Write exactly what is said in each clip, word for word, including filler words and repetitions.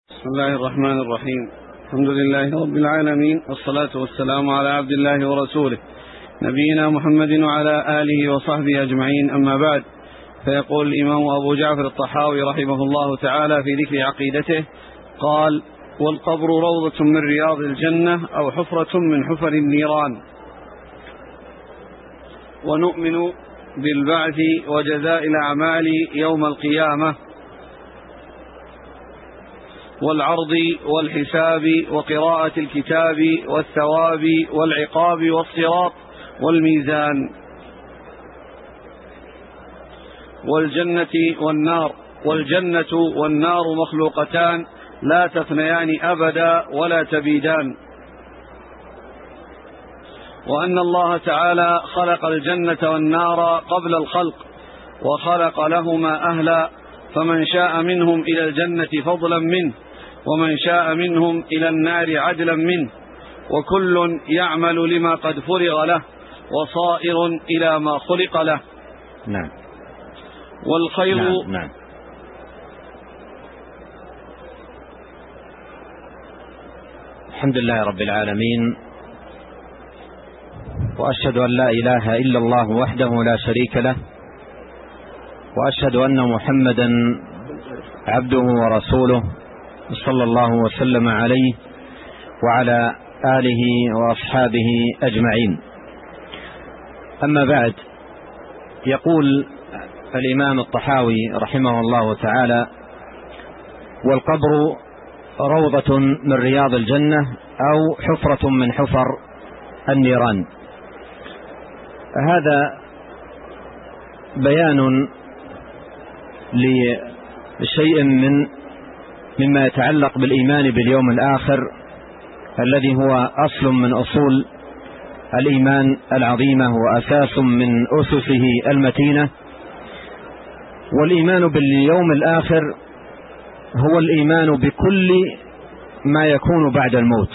بسم الله الرحمن الرحيم. الحمد لله رب العالمين، والصلاة والسلام على عبد الله ورسوله نبينا محمد وعلى آله وصحبه أجمعين، أما بعد. فيقول الإمام أبو جعفر الطحاوي رحمه الله تعالى في ذكر عقيدته قال: والقبر روضة من رياض الجنة أو حفرة من حفر النيران، ونؤمن بالبعث وجزاء الأعمال يوم القيامة والعرض والحساب وقراءة الكتاب والثواب والعقاب والصراط والميزان والجنة والنار، والجنة والنار مخلوقتان لا تفنيان أبدا ولا تبيدان، وأن الله تعالى خلق الجنة والنار قبل الخلق وخلق لهما أهلا، فمن شاء منهم إلى الجنة فضلا منه، ومن شاء منهم إلى النار عدلا منه، وكل يعمل لما قد فرغ له وصائر إلى ما خلق له. نعم. والخير نعم. نعم. الحمد لله رب العالمين، وأشهد أن لا إله إلا الله وحده لا شريك له، وأشهد أن محمدا عبده ورسوله صلى الله وسلم عليه وعلى آله وأصحابه أجمعين. أما بعد، يقول الإمام الطحاوي رحمه الله تعالى: والقبر روضة من رياض الجنة أو حفرة من حفر النيران. هذا بيان لشيء من مما يتعلق بالإيمان باليوم الآخر، الذي هو أصل من أصول الإيمان العظيمة وأساس من أسسه المتينة. والإيمان باليوم الآخر هو الإيمان بكل ما يكون بعد الموت،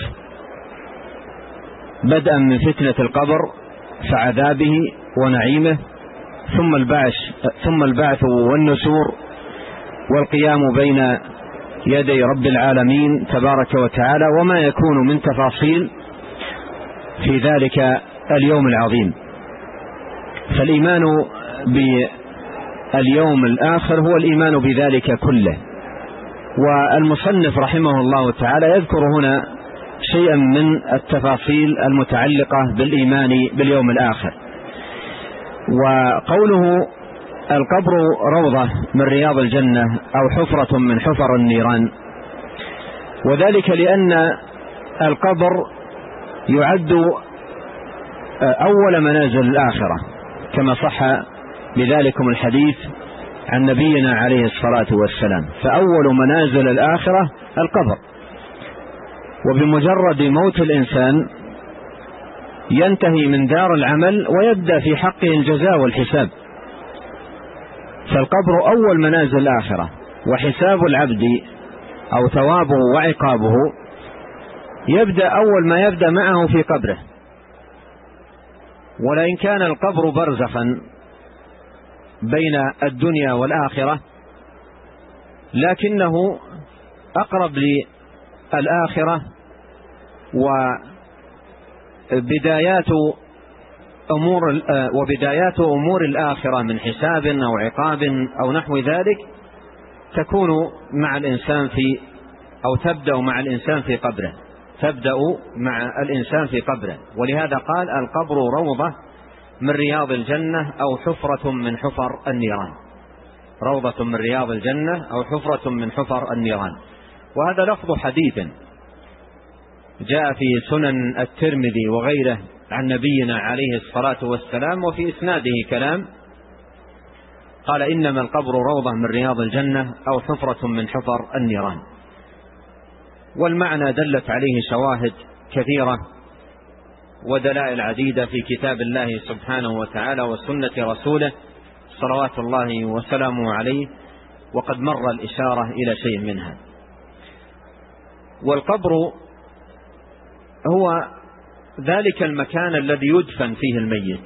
بدءا من فتنة القبر فعذابه ونعيمه، ثم البعث ثم البعث والنشور والقيام بين يدي رب العالمين تبارك وتعالى، وما يكون من تفاصيل في ذلك اليوم العظيم. فالإيمان باليوم الآخر هو الإيمان بذلك كله. والمصنف رحمه الله تعالى يذكر هنا شيئا من التفاصيل المتعلقة بالإيمان باليوم الآخر. وقوله القبر روضة من رياض الجنة أو حفرة من حفر النيران، وذلك لأن القبر يعد أول منازل الآخرة، كما صح بذلكم الحديث عن نبينا عليه الصلاة والسلام. فأول منازل الآخرة القبر، وبمجرد موت الإنسان ينتهي من دار العمل ويبدأ في حقه الجزاء والحساب. فالقبر أول منازل الآخرة، وحساب العبد أو ثوابه وعقابه يبدأ أول ما يبدأ معه في قبره. ولئن كان القبر برزخا بين الدنيا والآخرة، لكنه أقرب للآخرة، وبدايات أمور وبدايات أمور الآخرة من حساب أو عقاب أو نحو ذلك تكون مع الإنسان في أو تبدأ مع الإنسان في قبره تبدأ مع الإنسان في قبره ولهذا قال: القبر روضة من رياض الجنة أو حفرة من حفر النيران. روضة من رياض الجنة أو حفرة من حفر النيران. وهذا لفظ حديث جاء في سنن الترمذي وغيره عن نبينا عليه الصلاة والسلام، وفي إسناده كلام. قال: إنما القبر روضة من رياض الجنة أو حفرة من حفر النيران. والمعنى دلت عليه شواهد كثيرة ودلائل عديدة في كتاب الله سبحانه وتعالى وسنة رسوله صلوات الله وسلامه عليه، وقد مر الإشارة إلى شيء منها. والقبر هو ذلك المكان الذي يدفن فيه الميت.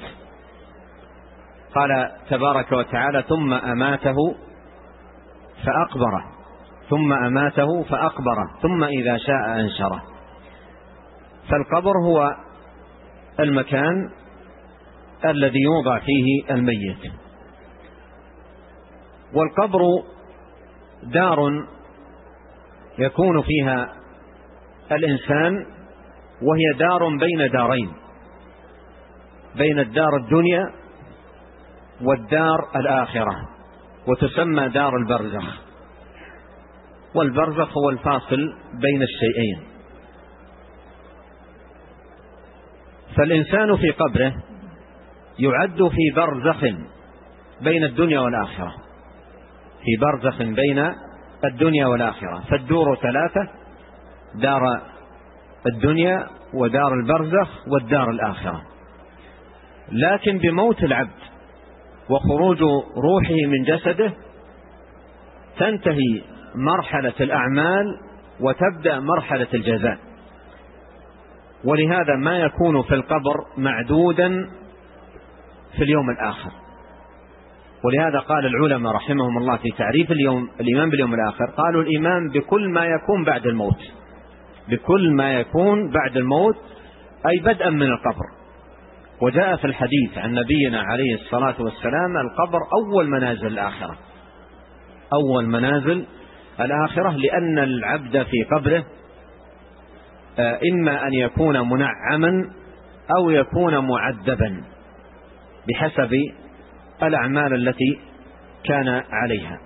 قال تبارك وتعالى: ثم أماته فأقبره. ثم أماته فأقبره ثم إذا شاء أنشره. فالقبر هو المكان الذي يوضع فيه الميت. والقبر دار يكون فيها الإنسان، وهي دار بين دارين، بين الدار الدنيا والدار الآخرة، وتسمى دار البرزخ. والبرزخ هو الفاصل بين الشيئين. فالإنسان في قبره يعد في برزخ بين الدنيا والآخرة، في برزخ بين الدنيا والآخرة. فالدور ثلاثة: دار الدنيا ودار البرزخ والدار الآخرة. لكن بموت العبد وخروج روحه من جسده تنتهي مرحلة الأعمال وتبدأ مرحلة الجزاء. ولهذا ما يكون في القبر معدودا في اليوم الآخر. ولهذا قال العلماء رحمهم الله في تعريف اليوم الإيمان باليوم الآخر، قالوا الإيمان بكل ما يكون بعد الموت، بكل ما يكون بعد الموت، أي بدءا من القبر. وجاء في الحديث عن نبينا عليه الصلاة والسلام: القبر أول منازل الآخرة، أول منازل الآخرة، لأن العبد في قبره إما أن يكون منعما أو يكون معذبا بحسب الأعمال التي كان عليها.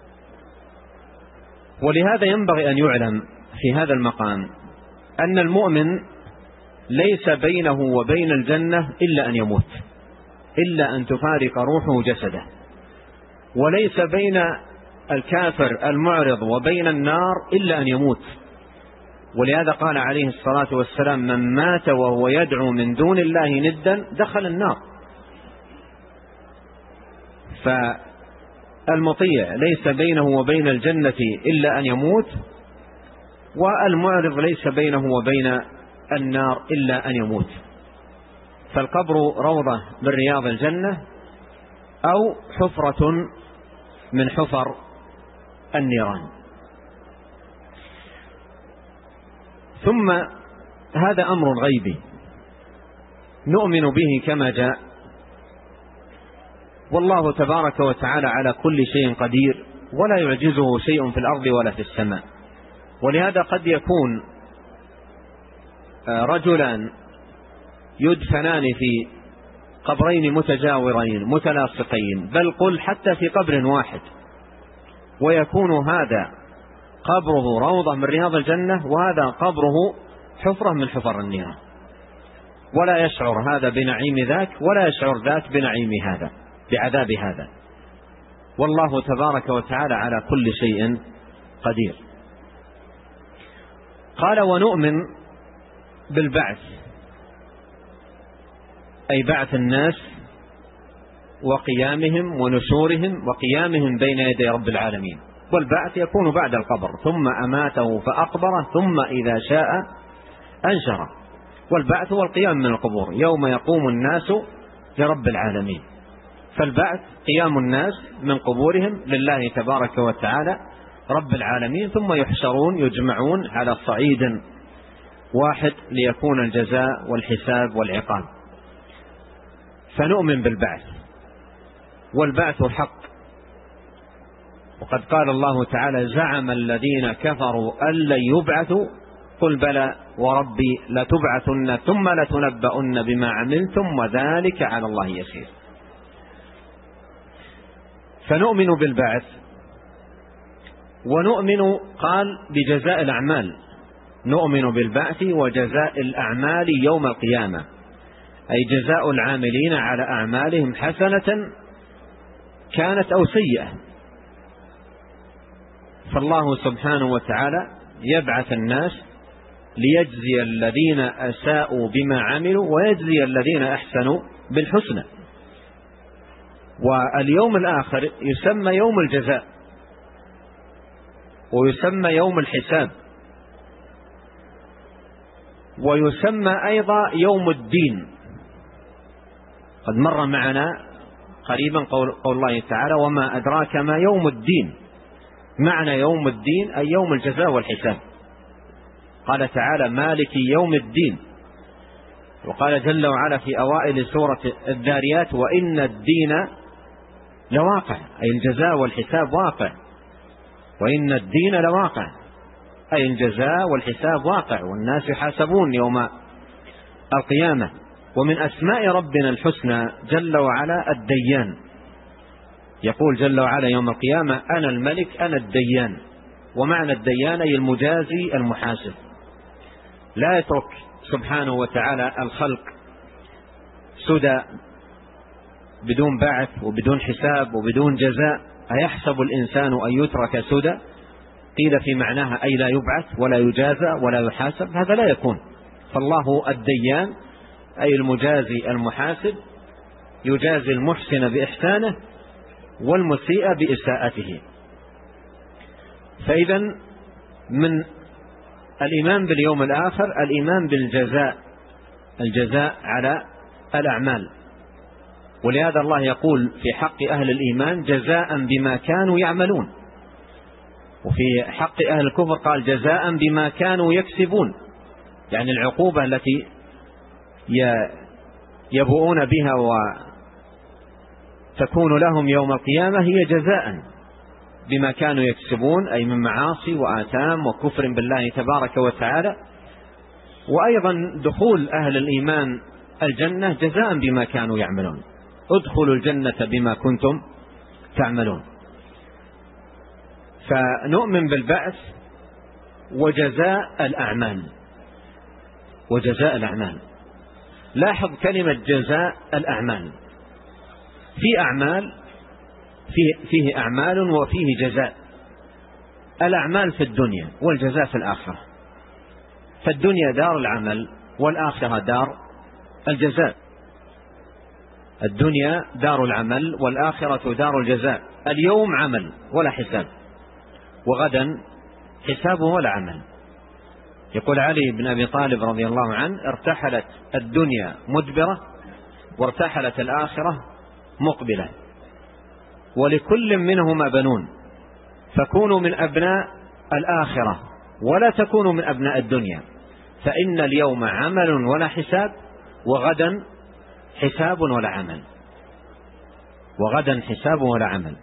ولهذا ينبغي أن يعلم في هذا المقام أن المؤمن ليس بينه وبين الجنة إلا أن يموت، إلا أن تفارق روحه جسده. وليس بين الكافر المعرض وبين النار إلا أن يموت. ولهذا قال عليه الصلاة والسلام: من مات وهو يدعو من دون الله ندا دخل النار. فالمطيع ليس بينه وبين الجنة إلا أن يموت، والمعرض ليس بينه وبين النار إلا أن يموت. فالقبر روضة من رياض الجنة أو حفرة من حفر النيران. ثم هذا أمر غيبي نؤمن به كما جاء، والله تبارك وتعالى على كل شيء قدير، ولا يعجزه شيء في الأرض ولا في السماء. ولهذا قد يكون رجلان يدفنان في قبرين متجاورين متلاصقين، بل قل حتى في قبر واحد، ويكون هذا قبره روضة من رياض الجنة وهذا قبره حفرة من حفر النيران، ولا يشعر هذا بنعيم ذاك ولا يشعر ذاك بنعيم هذا، بعذاب هذا. والله تبارك وتعالى على كل شيء قدير. قال: ونؤمن بالبعث، أي بعث الناس وقيامهم ونشورهم وقيامهم بين يدي رب العالمين. والبعث يكون بعد القبر، ثم أماته فأقبره ثم إذا شاء أنشره. والبعث هو القيام من القبور يوم يقوم الناس لرب العالمين. فالبعث قيام الناس من قبورهم لله تبارك وتعالى رب العالمين، ثم يحشرون يجمعون على صعيد واحد ليكون الجزاء والحساب والعقاب. فنؤمن بالبعث، والبعث حق. وقد قال الله تعالى: زعم الذين كفروا أن لن يبعثوا قل بلى وربي لتبعثن ثم لتنبؤن بما عملتم وذلك على الله يسير. فنؤمن بالبعث، ونؤمن قال بجزاء الأعمال، نؤمن بالبعث وجزاء الأعمال يوم القيامة، أي جزاء العاملين على أعمالهم حسنة كانت أو سيئة. فالله سبحانه وتعالى يبعث الناس ليجزي الذين أساءوا بما عملوا ويجزي الذين أحسنوا بالحسنى. واليوم الآخر يسمى يوم الجزاء ويسمى يوم الحساب ويسمى أيضا يوم الدين. قد مر معنا قريبا قول, قول الله تعالى: وما أدراك ما يوم الدين. معنى يوم الدين أي يوم الجزاء والحساب. قال تعالى مالك يوم الدين، وقال جل وعلا في أوائل سورة الذاريات وإن الدين لواقع، أي الجزاء والحساب واقع. وإن الدين لواقع أي الجزاء والحساب واقع، والناس يحاسبون يوم القيامة. ومن أسماء ربنا الحسنى جل وعلا الديان، يقول جل وعلا يوم القيامة أنا الملك أنا الديان. ومعنى الديان أي المجازي المحاسب. لا يترك سبحانه وتعالى الخلق سدى بدون بعث وبدون حساب وبدون جزاء. أيحسب الإنسان أن يترك سدى؟ قيل في معناها أي لا يبعث ولا يجازى ولا يحاسب، هذا لا يكون. فالله الديان أي المجازي المحاسب، يجازي المحسن بإحسانه والمسيء بإساءته. فإذا من الإيمان باليوم الآخر الإيمان بالجزاء، الجزاء على الأعمال. ولهذا الله يقول في حق أهل الإيمان جزاء بما كانوا يعملون، وفي حق أهل الكفر قال جزاء بما كانوا يكسبون، يعني العقوبة التي يبؤون بها وتكون لهم يوم القيامة هي جزاء بما كانوا يكسبون، أي من معاصي وآثام وكفر بالله تبارك وتعالى. وأيضا دخول أهل الإيمان الجنة جزاء بما كانوا يعملون، ادخلوا الجنة بما كنتم تعملون. فنؤمن بالبعث وجزاء الأعمال، وجزاء الأعمال. لاحظ كلمة جزاء الأعمال، في أعمال فيه, فيه أعمال وفيه جزاء. الأعمال في الدنيا والجزاء في الآخرة. فالدنيا دار العمل والآخرة دار الجزاء. الدنيا دار العمل والآخرة دار الجزاء. اليوم عمل ولا حساب، وغدا حساب ولا عمل. يقول علي بن أبي طالب رضي الله عنه ارتحلت الدنيا مدبرة وارتحلت الآخرة مقبلة، ولكل منهما بنون، فكونوا من أبناء الآخرة ولا تكونوا من أبناء الدنيا، فإن اليوم عمل ولا حساب، وغدا حساب ولا عمل، وغدا حساب ولا عمل.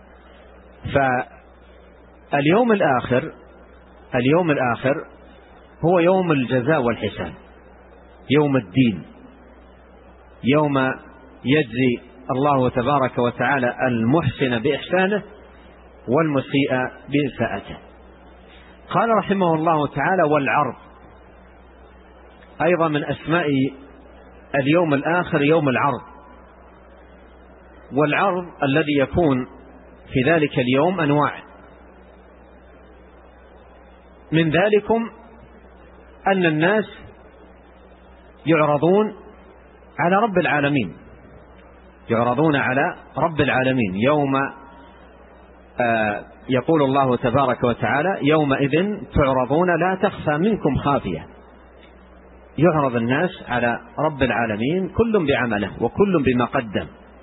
فاليوم الآخر، اليوم الآخر هو يوم الجزاء والحساب، يوم الدين، يوم يجزي الله تبارك وتعالى المحسن بإحسانه والمسيء بإساءته. قال رحمه الله تعالى والعرض، أيضا من أسماء اليوم الآخر يوم العرض. والعرض الذي يكون في ذلك اليوم أنواع، من ذلكم أن الناس يعرضون على رب العالمين، يعرضون على رب العالمين يوم آه يقول الله تبارك وتعالى يومئذ تعرضون لا تخفى منكم خافية. يعرض الناس على رب العالمين كل بعمله وكل بما قدم.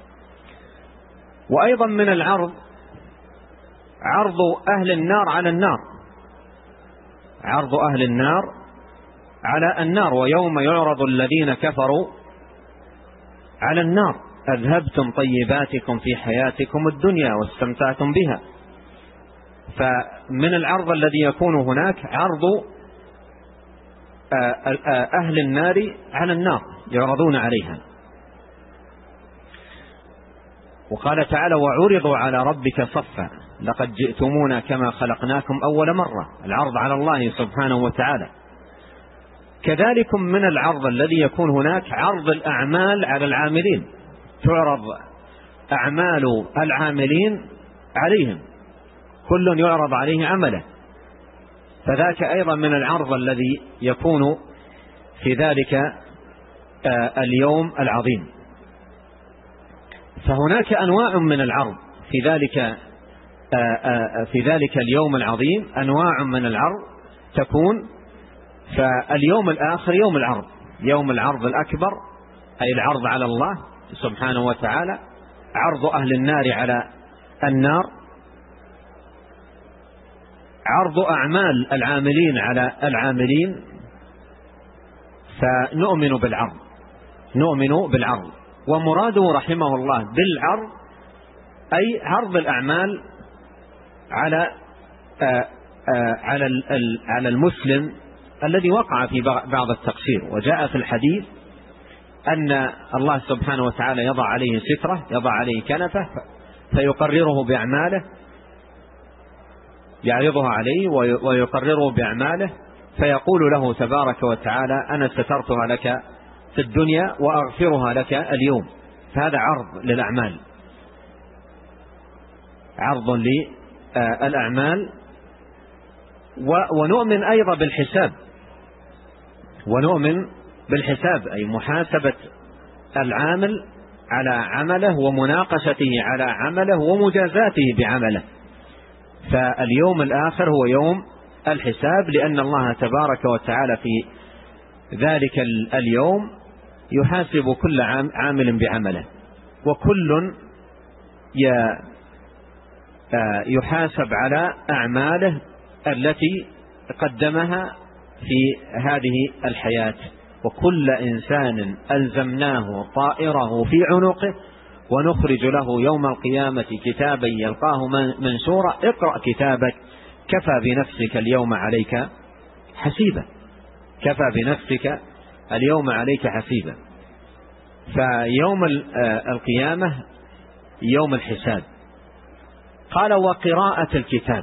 وأيضا من العرض عرض أهل النار على النار، عرض أهل النار على النار. ويوم يعرض الذين كفروا على النار أذهبتم طيباتكم في حياتكم الدنيا واستمتعتم بها. فمن العرض الذي يكون هناك عرض أهل النار على النار، يعرضون عليها. وقال تعالى وعرضوا على ربك صفا لقد جئتمونا كما خلقناكم أول مرة، العرض على الله سبحانه وتعالى. كذلك من العرض الذي يكون هناك عرض الأعمال على العاملين، تعرض أعمال العاملين عليهم، كل يعرض عليه عمله. فذاك أيضا من العرض الذي يكون في ذلك اليوم العظيم. فهناك أنواع من العرض في ذلك في ذلك اليوم العظيم، أنواع من العرض تكون. فاليوم الآخر يوم العرض، يوم العرض الأكبر، أي العرض على الله سبحانه وتعالى، عرض أهل النار على النار. عرض أعمال العاملين على العاملين، فنؤمن بالعرض، نؤمن بالعرض. ومراده رحمه الله بالعرض أي عرض الأعمال على آآ آآ على على المسلم الذي وقع في بعض التقصير. وجاء في الحديث أن الله سبحانه وتعالى يضع عليه سترة، يضع عليه كنفة فيقرره بأعماله، يعرضها عليه ويقرره بأعماله، فيقول له تبارك وتعالى أنا سترتها لك في الدنيا وأغفرها لك اليوم. فهذا عرض للأعمال، عرض للأعمال. ونؤمن أيضا بالحساب، ونؤمن بالحساب أي محاسبة العامل على عمله ومناقشته على عمله ومجازاته بعمله. فاليوم الآخر هو يوم الحساب، لأن الله تبارك وتعالى في ذلك اليوم يحاسب كل عامل بعمله، وكل يحاسب على أعماله التي قدمها في هذه الحياة. وكل إنسان ألزمناه طائره في عنقه ونخرج له يوم القيامة كتابا يلقاه منشورا اقرأ كتابك كفى بنفسك اليوم عليك حسيبا، كفى بنفسك اليوم عليك حسيبا. فيوم القيامة يوم الحساب. قال وقراءة الكتاب،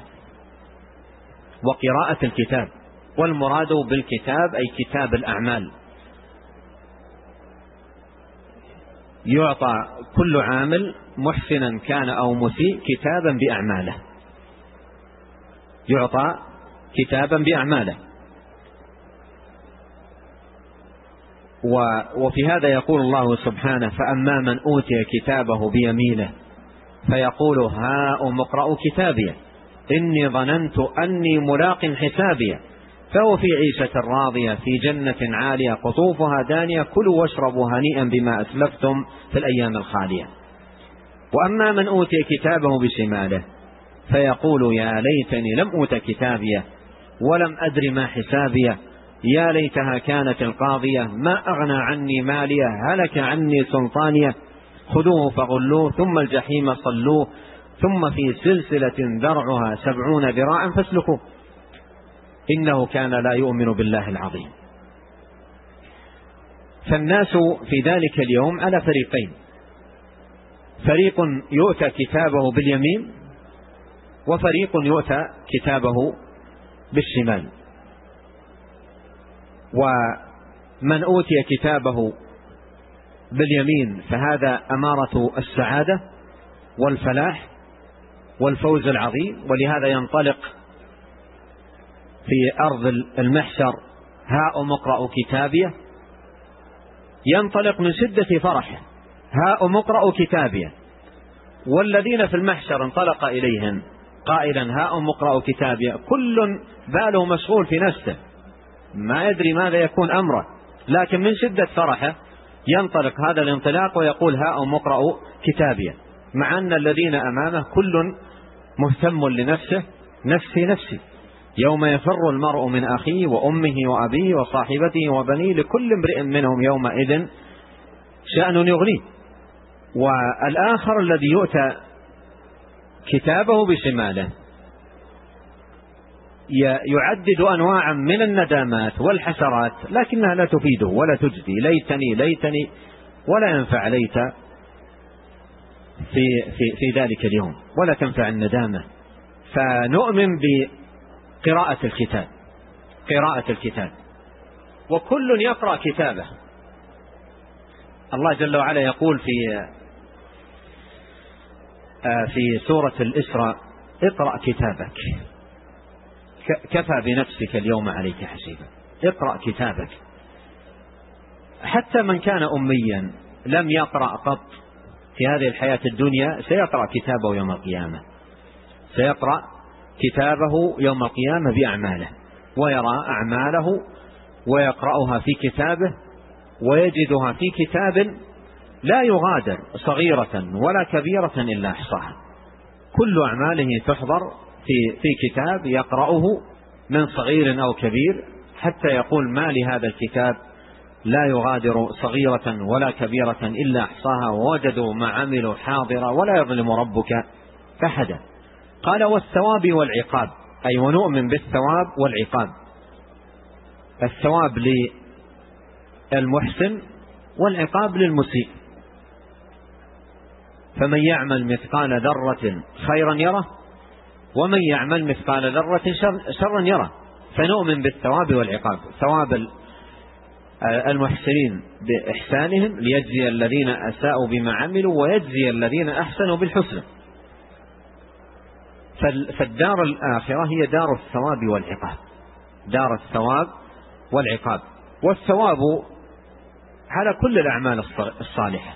وقراءة الكتاب، والمراد بالكتاب أي كتاب الأعمال. يعطى كل عامل محسنا كان أو مسيء كتابا بأعماله، يعطى كتابا بأعماله. وفي هذا يقول الله سبحانه فأما من أوتي كتابه بيمينه فيقول هاؤم اقرءوا كتابيه إني ظننت أني ملاق حسابيه فهو في عيشة راضية في جنة عالية قطوفها دانية كلوا واشربوا هنيئا بما أسلفتم في الأيام الخالية. وأما من أوتي كتابه بشماله فيقول يا ليتني لم أوت كتابيه ولم أدر ما حسابيه يا ليتها كانت القاضية ما أغنى عني ماليه هلك عني سلطانيه خذوه فغلوه ثم الجحيم صلوه ثم في سلسلة ذرعها سبعون ذراعا فاسلكوه إنه كان لا يؤمن بالله العظيم. فالناس في ذلك اليوم على فريقين، فريق يؤتى كتابه باليمين وفريق يؤتى كتابه بالشمال. ومن أوتي كتابه باليمين فهذا أمارة السعادة والفلاح والفوز العظيم. ولهذا ينطلق في أرض المحشر هاؤم اقرءوا كتابيه، ينطلق من شدة فرحه هاؤم اقرءوا كتابيه، والذين في المحشر انطلق إليهم قائلا هاؤم اقرءوا كتابيه، كل باله مشغول في نفسه ما يدري ماذا يكون أمره، لكن من شدة فرحه ينطلق هذا الانطلاق ويقول هاؤم اقرءوا كتابيه، مع أن الذين أمامه كل مهتم لنفسه نفسي نفسي. يوم يفر المرء من أخيه وأمه وأبيه وصاحبته وبنيه لكل امرئ منهم يومئذ شأن يغنيه. والآخر الذي يؤتى كتابه بشماله يعدد أنواعا من الندامات والحسرات لكنها لا تفيده ولا تجدي، ليتني ليتني ولا ينفع ليت في, في, في ذلك اليوم ولا تنفع الندامة. فنؤمن بقراءة الكتاب، قراءة الكتاب، وكل يقرأ كتابه. الله جل وعلا يقول في في سورة الإسراء اقرأ كتابك كفى بنفسك اليوم عليك حسيبا، اقرأ كتابك. حتى من كان أميا لم يقرأ قط في هذه الحياة الدنيا سيقرأ كتابه يوم القيامة، سيقرأ كتابه يوم القيامة بأعماله ويرى أعماله ويقرأها في كتابه ويجدها في كتاب لا يغادر صغيرة ولا كبيرة إلا أحصاها. كل أعماله تحضر في في كتاب يقرأه من صغير أو كبير حتى يقول ما لهذا الكتاب لا يغادر صغيرة ولا كبيرة إلا أحصاها ووجدوا ما عملوا حاضرا ولا يظلم ربك أحدا. قال والثواب والعقاب، أي ونؤمن بالثواب والعقاب. الثواب للمحسن والعقاب للمسيء. فمن يعمل مثقال ذرة خيرا يره ومن يعمل مثقال ذرة شرا يره. فنؤمن بالثواب والعقاب، ثواب المحسنين بإحسانهم ليجزي الذين أساءوا بما عملوا ويجزي الذين أحسنوا بالحسنى. فالدار الآخرة هي دار الثواب والعقاب، دار الثواب والعقاب. والثواب على كل الأعمال الصالحة،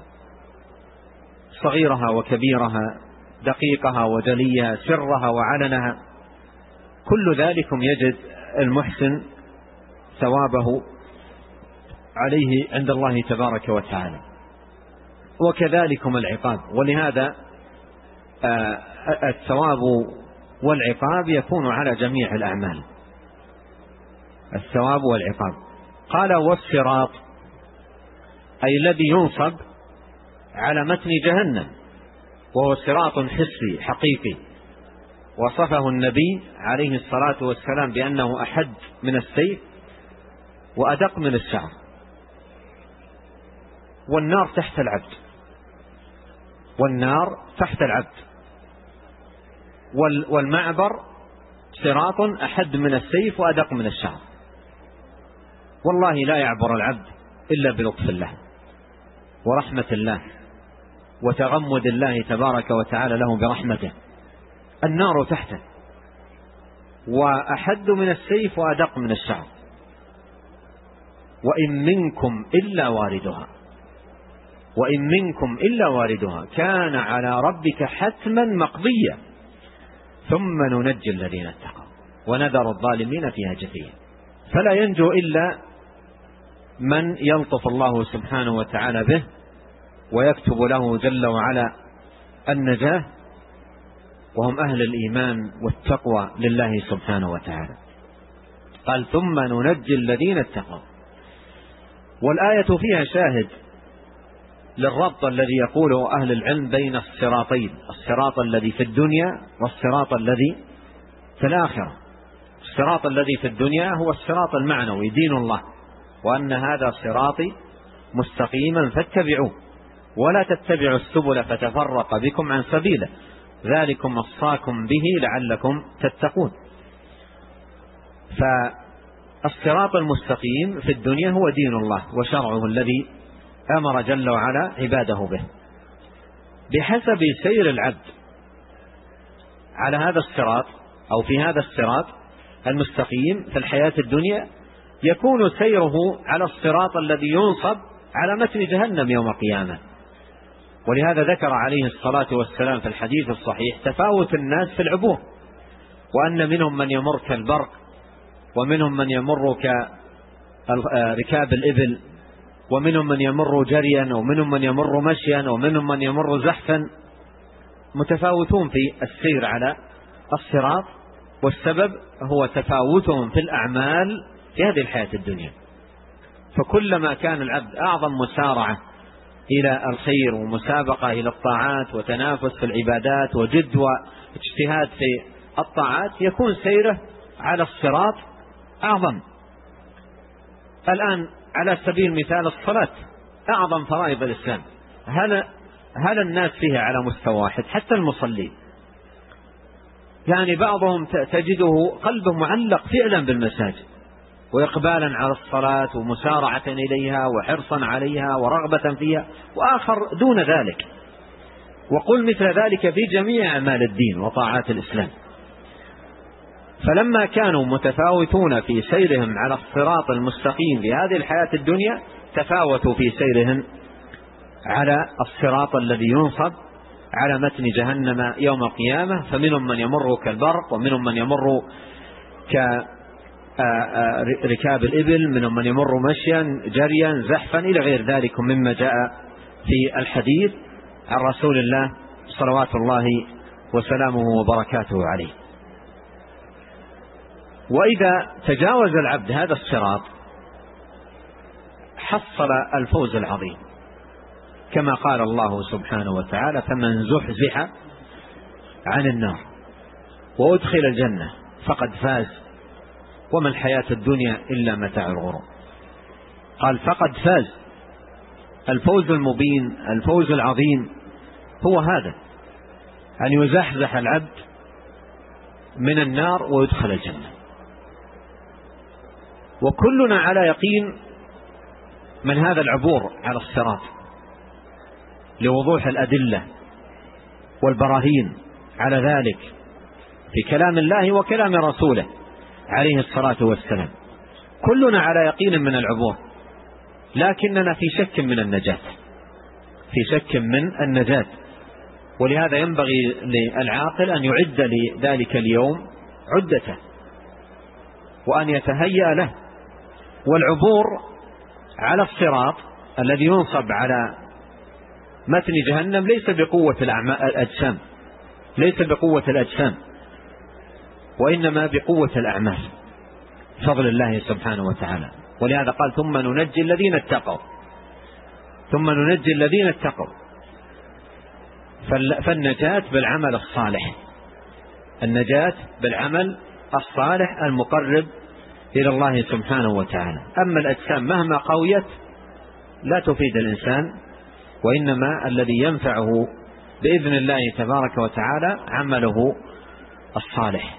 صغيرها وكبيرها، دقيقها وجليها، سرها وعلنها، كل ذلك يجد المحسن ثوابه عليه عند الله تبارك وتعالى. وكذلك العقاب. ولهذا الثواب والعقاب يكون على جميع الأعمال، الثواب والعقاب. قال والصراط، أي الذي ينصب على متن جهنم، وهو صراط حسي حقيقي وصفه النبي عليه الصلاة والسلام بأنه أحد من السيف وأدق من الشعر. والنار تحت العبد، والنار تحت العبد. والمعبر صراط أحد من السيف وأدق من الشعر. والله لا يعبر العبد إلا بلطف الله ورحمة الله وتغمد الله تبارك وتعالى له برحمته. النار تحته، وأحد من السيف وأدق من الشعر. وإن منكم إلا واردها، وإن منكم إلا واردها كان على ربك حتما مقضيا ثم ننجي الذين اتقوا ونذر الظالمين فيها جثيا. فلا ينجو إلا من يلطف الله سبحانه وتعالى به ويكتب له جل وعلا النجاة، وهم أهل الإيمان والتقوى لله سبحانه وتعالى. قال ثم ننجي الذين اتقوا. والآية فيها شاهد للربط الذي يقوله أهل العلم بين الصراطين، الصراط الذي في الدنيا والصراط الذي في الآخرة. الصراط الذي في الدنيا هو الصراط المعنوي، دين الله، وأن هذا صراطي مستقيما فاتبعوه ولا تتبعوا السبل فتفرق بكم عن سبيله ذلكم وصاكم به لعلكم تتقون. فالصراط المستقيم في الدنيا هو دين الله وشرعه الذي أمر جل وعلا عباده به. بحسب سير العبد على هذا الصراط أو في هذا الصراط المستقيم في الحياة الدنيا يكون سيره على الصراط الذي ينصب على متن جهنم يوم القيامة. ولهذا ذكر عليه الصلاة والسلام في الحديث الصحيح تفاوت الناس في العبور، وأن منهم من يمر كالبرق، ومنهم من يمر كركاب الإبل، ومنهم من يمر جريا، ومنهم من يمر مشيا، ومنهم من يمر زحفا. متفاوتون في السير على الصراط، والسبب هو تفاوتهم في الأعمال في هذه الحياة الدنيا. فكلما كان العبد أعظم مسارعة إلى الخير ومسابقة إلى الطاعات وتنافس في العبادات وجد واجتهاد في الطاعات يكون سيره على الصراط أعظم. الآن على سبيل المثال الصلاة أعظم فرائض الإسلام، هل هل الناس فيها على مستوى واحد؟ حتى المصلين يعني بعضهم تجده قلبه معلق فعلا بالمساجد وإقبالا على الصلاة ومسارعة إليها وحرصا عليها ورغبة فيها، وآخر دون ذلك. وقل مثل ذلك في جميع أعمال الدين وطاعات الإسلام. فلما كانوا متفاوتون في سيرهم على الصراط المستقيم في هذه الحياة الدنيا تفاوتوا في سيرهم على الصراط الذي ينصب على متن جهنم يوم القيامة. فمنهم من يمر كالبرق، ومنهم من يمر كركاب الإبل، منهم من يمر مشيا جريا زحفا إلى غير ذلك مما جاء في الحديث عن رسول الله صلوات الله وسلامه وبركاته عليه. وإذا تجاوز العبد هذا الصراط حصل الفوز العظيم، كما قال الله سبحانه وتعالى: فمن زحزح عن النار وأدخل الجنة فقد فاز وما الحياة الدنيا إلا متاع الغرور. قال فقد فاز. الفوز المبين، الفوز العظيم هو هذا، أن يزحزح العبد من النار ويدخل الجنة. وكلنا على يقين من هذا العبور على الصراط لوضوح الأدلة والبراهين على ذلك في كلام الله وكلام رسوله عليه الصلاة والسلام. كلنا على يقين من العبور، لكننا في شك من النجاة، في شك من النجاة. ولهذا ينبغي للعاقل أن يعد لذلك اليوم عدته وأن يتهيأ له. والعبور على الصراط الذي ينصب على متن جهنم ليس بقوة الأجسام، ليس بقوة الأجسام، وإنما بقوة الأعمال، فضل الله سبحانه وتعالى. ولهذا قال: ثم ننجي الذين اتقوا، ثم ننجي الذين اتقوا. فالنجاة بالعمل الصالح، النجاة بالعمل الصالح المقرب إلى الله سبحانه وتعالى. أما الأجسام مهما قويت لا تفيد الإنسان، وإنما الذي ينفعه بإذن الله تبارك وتعالى عمله الصالح.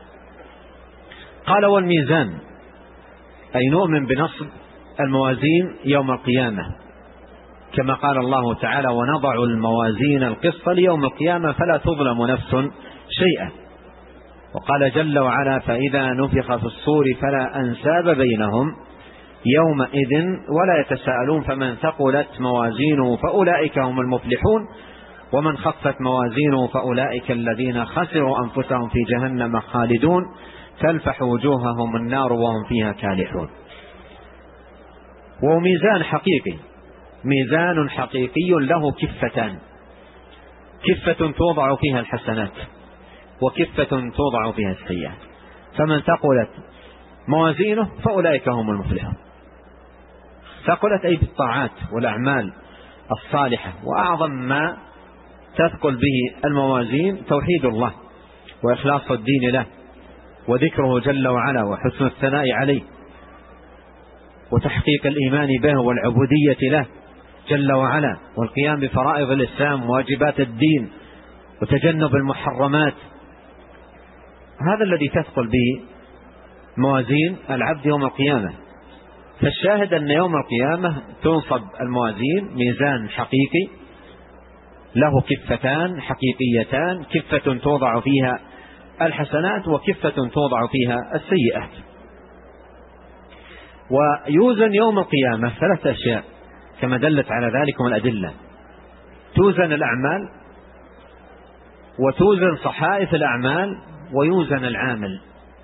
قال: والميزان، أي نؤمن بنصب الموازين يوم القيامة، كما قال الله تعالى: ونضع الموازين القسط ليوم القيامة فلا تظلم نفس شيئا. وقال جل وعلا: فإذا نفخ في الصور فلا أنساب بينهم يومئذ ولا يتساءلون فمن ثقلت موازينه فأولئك هم المفلحون ومن خفت موازينه فأولئك الذين خسروا أنفسهم في جهنم خالدون تلفح وجوههم النار وهم فيها كالحون. وميزان حقيقي، ميزان حقيقي له كفتان، كفة توضع فيها الحسنات وكفة توضع فيها السيئات. فمن ثقلت موازينه فأولئك هم المفلحون. ثقلت أي بالطاعات والأعمال الصالحة، وأعظم ما تثقل به الموازين توحيد الله وإخلاص الدين له وذكره جل وعلا وحسن الثناء عليه وتحقيق الإيمان به والعبودية له جل وعلا والقيام بفرائض الإسلام وواجبات الدين وتجنب المحرمات. هذا الذي تثقل به موازين العبد يوم القيامة. فالشاهد أن يوم القيامة تنصب الموازين، ميزان حقيقي له كفتان حقيقيتان، كفة توضع فيها الحسنات وكفة توضع فيها السيئات. ويوزن يوم القيامة ثلاث أشياء كما دلت على ذلك من الأدلة: توزن الأعمال، وتوزن صحائف الأعمال، ويوزن العامل.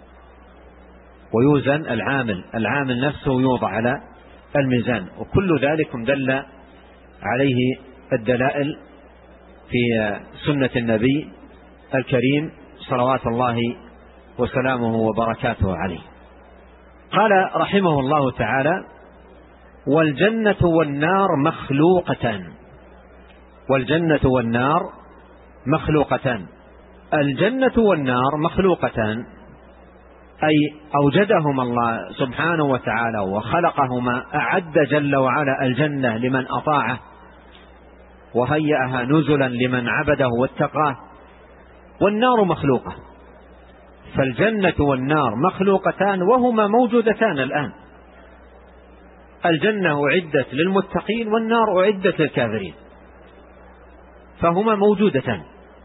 ويوزن العامل، العامل نفسه يوضع على الميزان. وكل ذلك دل عليه الدلائل في سنة النبي الكريم صلوات الله وسلامه وبركاته عليه. قال رحمه الله تعالى: والجنة والنار مخلوقتان. والجنة والنار مخلوقتان. الجنة والنار مخلوقتان أي أوجدهما الله سبحانه وتعالى وخلقهما، أعد جل وعلا الجنة لمن أطاعه وهيأها نزلا لمن عبده واتقاه. والنار مخلوقة، فالجنة والنار مخلوقتان وهما موجودتان الآن. الجنة أعدت للمتقين والنار أعدت للكافرين، فهما موجودتان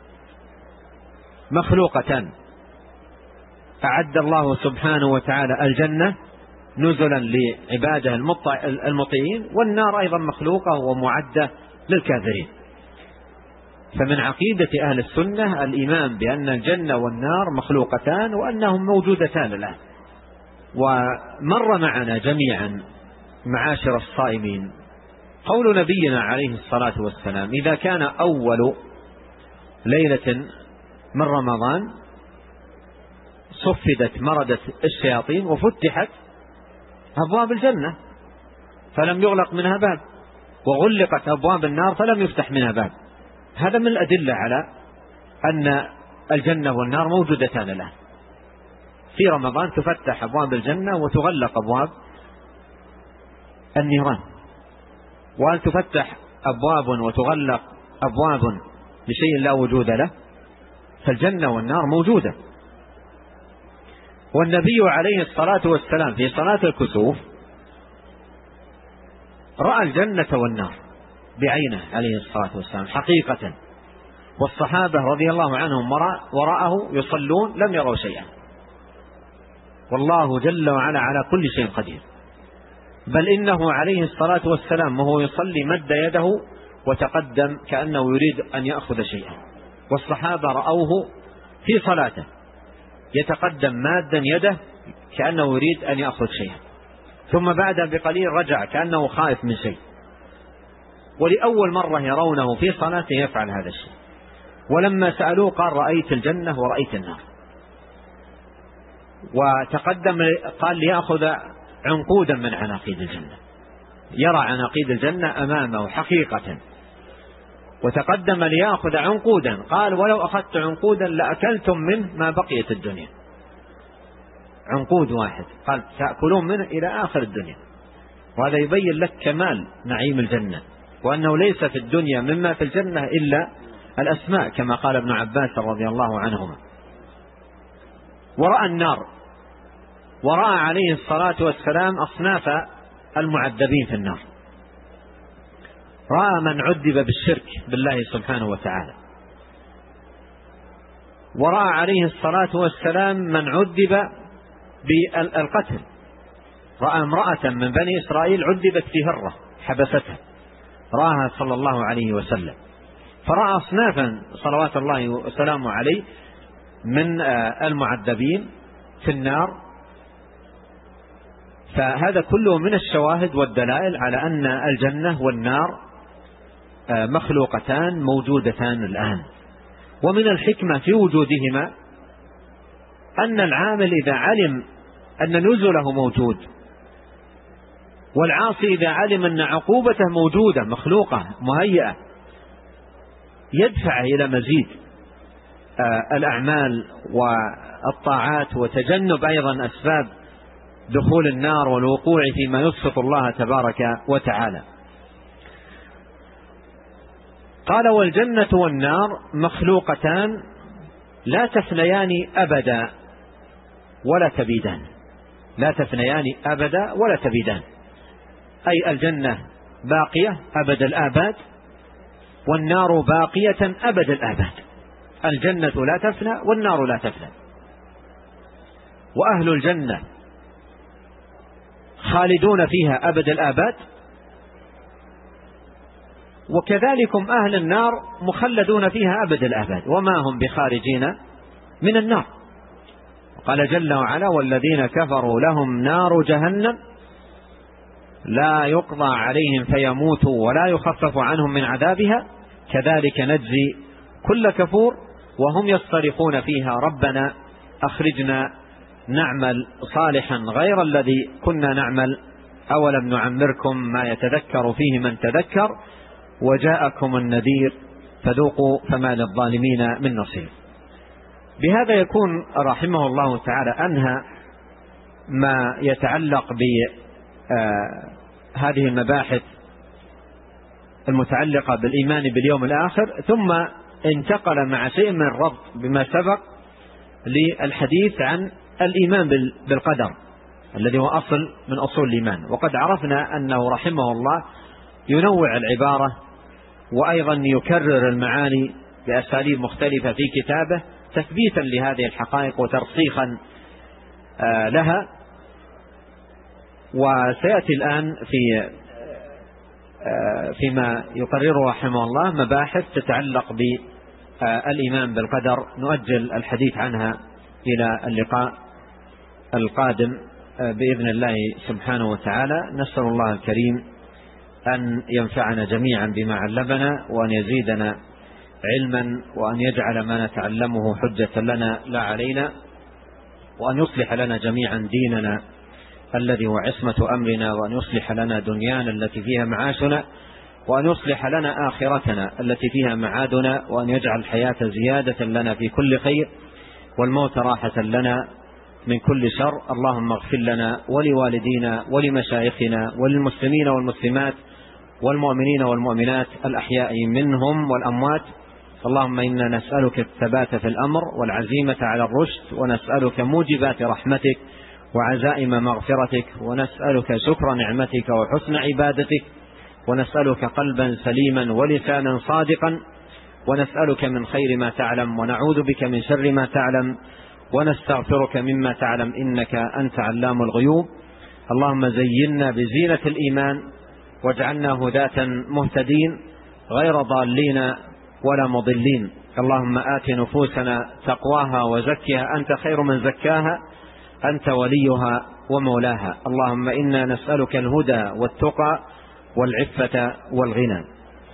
مخلوقتان. أعد الله سبحانه وتعالى الجنة نزلا لعباده المطيعين، والنار أيضا مخلوقة ومعدة للكافرين. فمن عقيدة أهل السنة الإيمان بأن الجنة والنار مخلوقتان وأنهم موجودتان الآن. ومر معنا جميعا معاشر الصائمين قول نبينا عليه الصلاة والسلام: إذا كان أول ليلة من رمضان صفدت مردة الشياطين وفتحت أبواب الجنة فلم يغلق منها باب، وغلقت أبواب النار فلم يفتح منها باب. هذا من الأدلة على أن الجنة والنار موجودتان الآن. في رمضان تفتح أبواب الجنة وتغلق أبواب النيران، وأن تفتح أبواب وتغلق أبواب لشيء لا وجود له، فالجنة والنار موجودة. والنبي عليه الصلاة والسلام في صلاة الكسوف رأى الجنة والنار بعينه عليه الصلاة والسلام حقيقة، والصحابة رضي الله عنهم وراءه يصلون لم يروا شيئا، والله جل وعلا على كل شيء قدير. بل إنه عليه الصلاة والسلام وهو يصلي مد يده وتقدم كأنه يريد أن يأخذ شيئا، والصحابة رأوه في صلاته يتقدم مادا يده كأنه يريد أن يأخذ شيئا، ثم بعد بقليل رجع كأنه خائف من شيء، ولأول مرة يرونه في صلاته يفعل هذا الشيء. ولما سألوه قال رأيت الجنة ورأيت النار، وتقدم قال ليأخذ عنقودا من عناقيد الجنة، يرى عناقيد الجنة أمامه حقيقة، وتقدم ليأخذ عنقودا قال ولو أخذت عنقودا لأكلتم منه ما بقيت الدنيا، عنقود واحد قال تأكلون منه إلى آخر الدنيا. وهذا يبين لك كمال نعيم الجنة، وأنه ليس في الدنيا مما في الجنة إلا الأسماء كما قال ابن عباس رضي الله عنهما. ورأى النار، ورأى عليه الصلاة والسلام أصناف المعذبين في النار، رأى من عذب بالشرك بالله سبحانه وتعالى، ورأى عليه الصلاة والسلام من عذب بالقتل، رأى امرأة من بني إسرائيل عذبت في هرة حبستها، رآها صلى الله عليه وسلم. فرأى أصنافا صلوات الله وسلامه عليه من المعذبين في النار. فهذا كله من الشواهد والدلائل على أن الجنة والنار مخلوقتان موجودتان الآن. ومن الحكمة في وجودهما أن العامل إذا علم أن نزله موجود، والعاصي إذا علم أن عقوبته موجودة مخلوقة مهيئة، يدفع إلى مزيد الأعمال والطاعات، وتجنب أيضا أسباب دخول النار والوقوع فيما يسخط الله تبارك وتعالى. قال والجنة والنار مخلوقتان لا تفنيان أبدا ولا تبيدان، لا تفنيان أبدا ولا تبيدان، أي الجنة باقية أبد الآباد، والنار باقية أبد الآباد. الجنة لا تفنى والنار لا تفنى، وأهل الجنة خالدون فيها أبد الآباد، وكذلكم أهل النار مخلدون فيها أبد الآباد وما هم بخارجين من النار. قال جل وعلا والذين كفروا لهم نار جهنم لا يقضى عليهم فيموتوا ولا يخفف عنهم من عذابها كذلك نجزي كل كفور وهم يصطرخون فيها ربنا أخرجنا نعمل صالحا غير الذي كنا نعمل أولم نعمركم ما يتذكر فيه من تذكر وجاءكم النذير فذوقوا فما للظالمين من نصير. بهذا يكون رحمه الله تعالى أنهى ما يتعلق بهذه المباحث المتعلقة بالإيمان باليوم الآخر، ثم انتقل مع شيء من الربط بما سبق للحديث عن الإيمان بالقدر الذي هو أصل من أصول الإيمان. وقد عرفنا أنه رحمه الله ينوع العبارة وأيضا يكرر المعاني بأساليب مختلفة في كتابه تثبيتا لهذه الحقائق وترسيخا لها. وسيأتي الآن في فيما يقرره رحمه الله مباحث تتعلق بالإيمان بالقدر، نؤجل الحديث عنها إلى اللقاء القادم بإذن الله سبحانه وتعالى. نسأل الله الكريم أن ينفعنا جميعا بما علمنا وأن يزيدنا علما، وأن يجعل ما نتعلمه حجة لنا لا علينا، وأن يصلح لنا جميعا ديننا الذي هو عصمة أمرنا، وأن يصلح لنا دنيانا التي فيها معاشنا، وأن يصلح لنا آخرتنا التي فيها معادنا، وأن يجعل الحياة زيادة لنا في كل خير والموت راحة لنا من كل شر. اللهم اغفر لنا ولوالدينا ولمشايخنا وللمسلمين والمسلمات والمؤمنين والمؤمنات الأحياء منهم والأموات. اللهم إنا نسألك الثبات في الأمر والعزيمة على الرشد، ونسألك موجبات رحمتك وعزائم مغفرتك، ونسألك شكر نعمتك وحسن عبادتك، ونسألك قلبا سليما ولسانا صادقا، ونسألك من خير ما تعلم، ونعوذ بك من شر ما تعلم، ونستغفرك مما تعلم، إنك أنت علام الغيوب. اللهم زينا بزينة الإيمان واجعلنا هداة مهتدين غير ضالين ولا مضلين. اللهم آت نفوسنا تقواها وزكها أنت خير من زكاها، أنت وليها ومولاها. اللهم إنا نسألك الهدى والتقى والعفة والغنى.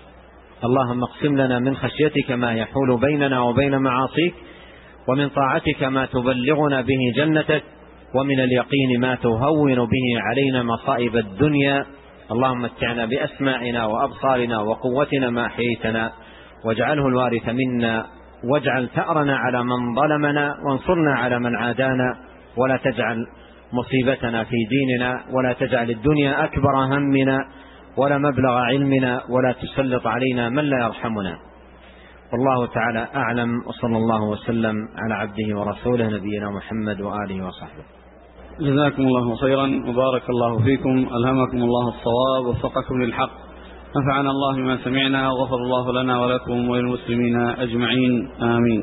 اللهم اقسم لنا من خشيتك ما يحول بيننا وبين معاصيك، ومن طاعتك ما تبلغنا به جنتك، ومن اليقين ما تهون به علينا مصائب الدنيا. اللهم متعنا بأسماعنا وأبصارنا وقوتنا ما أحييتنا، واجعله الوارث منا، واجعل ثأرنا على من ظلمنا، وانصرنا على من عادانا، ولا تجعل مصيبتنا في ديننا، ولا تجعل الدنيا أكبر همنا ولا مبلغ علمنا، ولا تسلط علينا من لا يرحمنا. والله تعالى أعلم، وصلى الله وسلم على عبده ورسوله نبينا محمد وآله وصحبه. جزاكم الله خيرا وبارك الله فيكم، ألهمكم الله الصواب ووفقكم للحق، نفعنا الله بما سمعنا، وغفر الله لنا ولكم وللمسلمين أجمعين، آمين.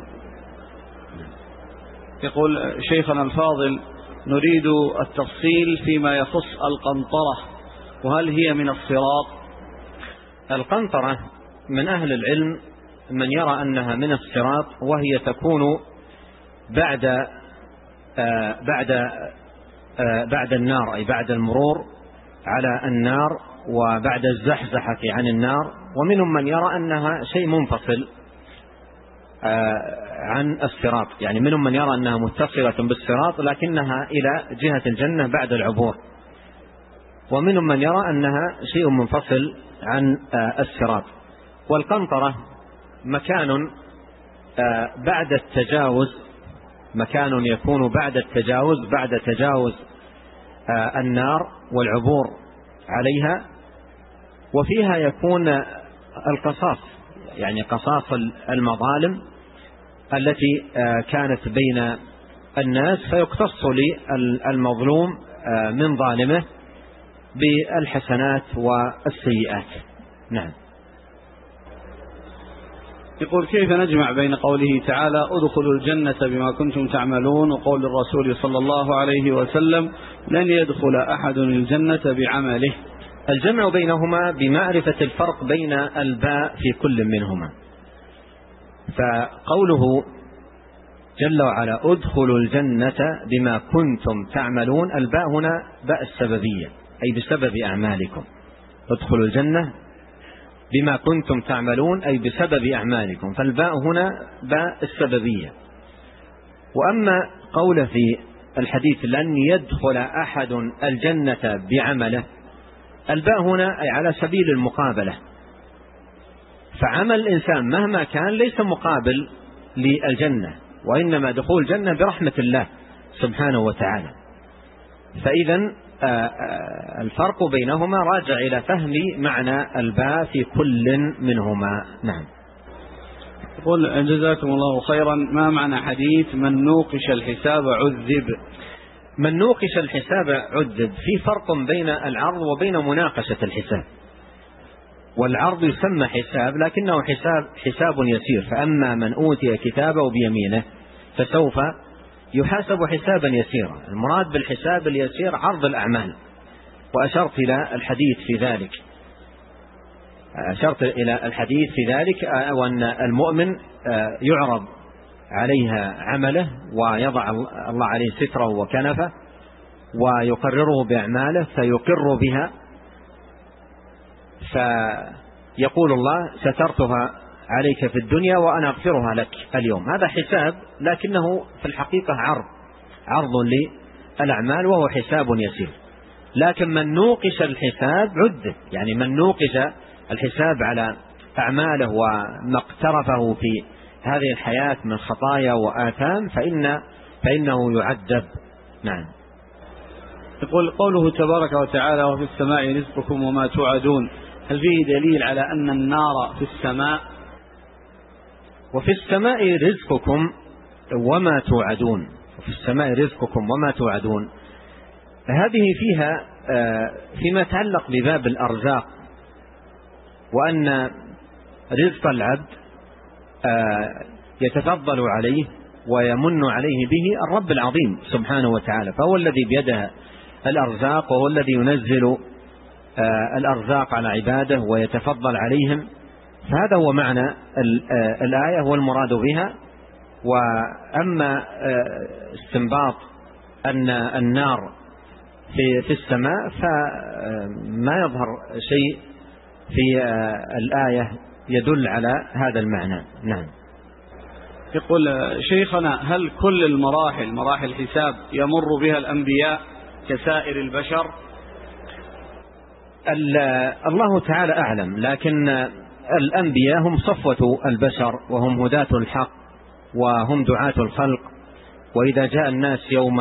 يقول شيخنا الفاضل: نريد التفصيل فيما يخص القنطرة، وهل هي من الصراط؟ القنطرة من أهل العلم من يرى أنها من الصراط، وهي تكون بعد آه بعد آه بعد النار، أي بعد المرور على النار وبعد الزحزحة عن النار. ومنهم من يرى أنها شيء منفصل آه عن الصراط، يعني منهم من يرى أنها متصلة بالصراط لكنها إلى جهة الجنة بعد العبور، ومنهم من يرى أنها شيء منفصل عن آه الصراط. والقنطرة مكان آه بعد التجاوز، مكان يكون بعد التجاوز، بعد تجاوز آه النار والعبور عليها، وفيها يكون القصاص، يعني قصاص المظالم التي آه كانت بين الناس، فيقتص للمظلوم آه من ظالمه بالحسنات والسيئات. نعم. يقول: كيف نجمع بين قوله تعالى ادخلوا الجنة بما كنتم تعملون، وقول الرسول صلى الله عليه وسلم لن يدخل أحد الجنة بعمله؟ الجمع بينهما بمعرفة الفرق بين الباء في كل منهما. فقوله جل وعلا ادخلوا الجنة بما كنتم تعملون، الباء هنا باء السببية، أي بسبب أعمالكم. ادخلوا الجنة بما كنتم تعملون أي بسبب أعمالكم، فالباء هنا باء السببية. وأما قول في الحديث لن يدخل أحد الجنة بعمله، الباء هنا أي على سبيل المقابلة، فعمل الإنسان مهما كان ليس مقابل للجنة، وإنما دخول الجنة برحمة الله سبحانه وتعالى. فإذا الفرق بينهما راجع إلى فهم معنى الباء في كل منهما. نعم. يقول جزاكم الله خيرا: ما معنى حديث من نوقش الحساب عذب؟ من نوقش الحساب عذب، في فرق بين العرض وبين مناقشة الحساب. والعرض يسمى حساب لكنه حساب حساب يسير، فأما من أوتي كتابه بيمينه فسوف يحاسب حسابا يسيرا. المراد بالحساب اليسير عرض الأعمال، وأشرت إلى الحديث في ذلك أشرت إلى الحديث في ذلك وأن المؤمن يعرض عليها عمله ويضع الله عليه ستره وكنفه ويقرره بأعماله فيقر بها، فيقول الله سترتها عليك في الدنيا وأنا أغفرها لك اليوم. هذا حساب، لكنه في الحقيقة عرض عرض للأعمال، وهو حساب يسير. لكن من نوقش الحساب عذب، يعني من نوقش الحساب على أعماله وما اقترفه في هذه الحياة من خطايا وآثام فإن فإنه يعذب. نعم. يقول قوله تبارك وتعالى وفي السماء رزقكم وما توعدون، هل فيه دليل على أن النار في السماء؟ وفي السماء رزقكم وما توعدون، وفي السماء رزقكم وما توعدون، هذه فيها فيما يتعلق بباب الأرزاق، وأن رزق العبد يتفضل عليه ويمن عليه به الرب العظيم سبحانه وتعالى، فهو الذي بيده الأرزاق، وهو الذي ينزل الأرزاق على عباده ويتفضل عليهم. فهذا هو معنى الآية والمراد بها. وأما استنباط أن النار في في السماء فما يظهر شيء في الآية يدل على هذا المعنى. نعم. يقول شيخنا، هل كل المراحل مراحل الحساب يمر بها الأنبياء كسائر البشر؟ الله تعالى أعلم، لكن الأنبياء هم صفوة البشر، وهم هداة الحق، وهم دعاة الخلق. وإذا جاء الناس يوم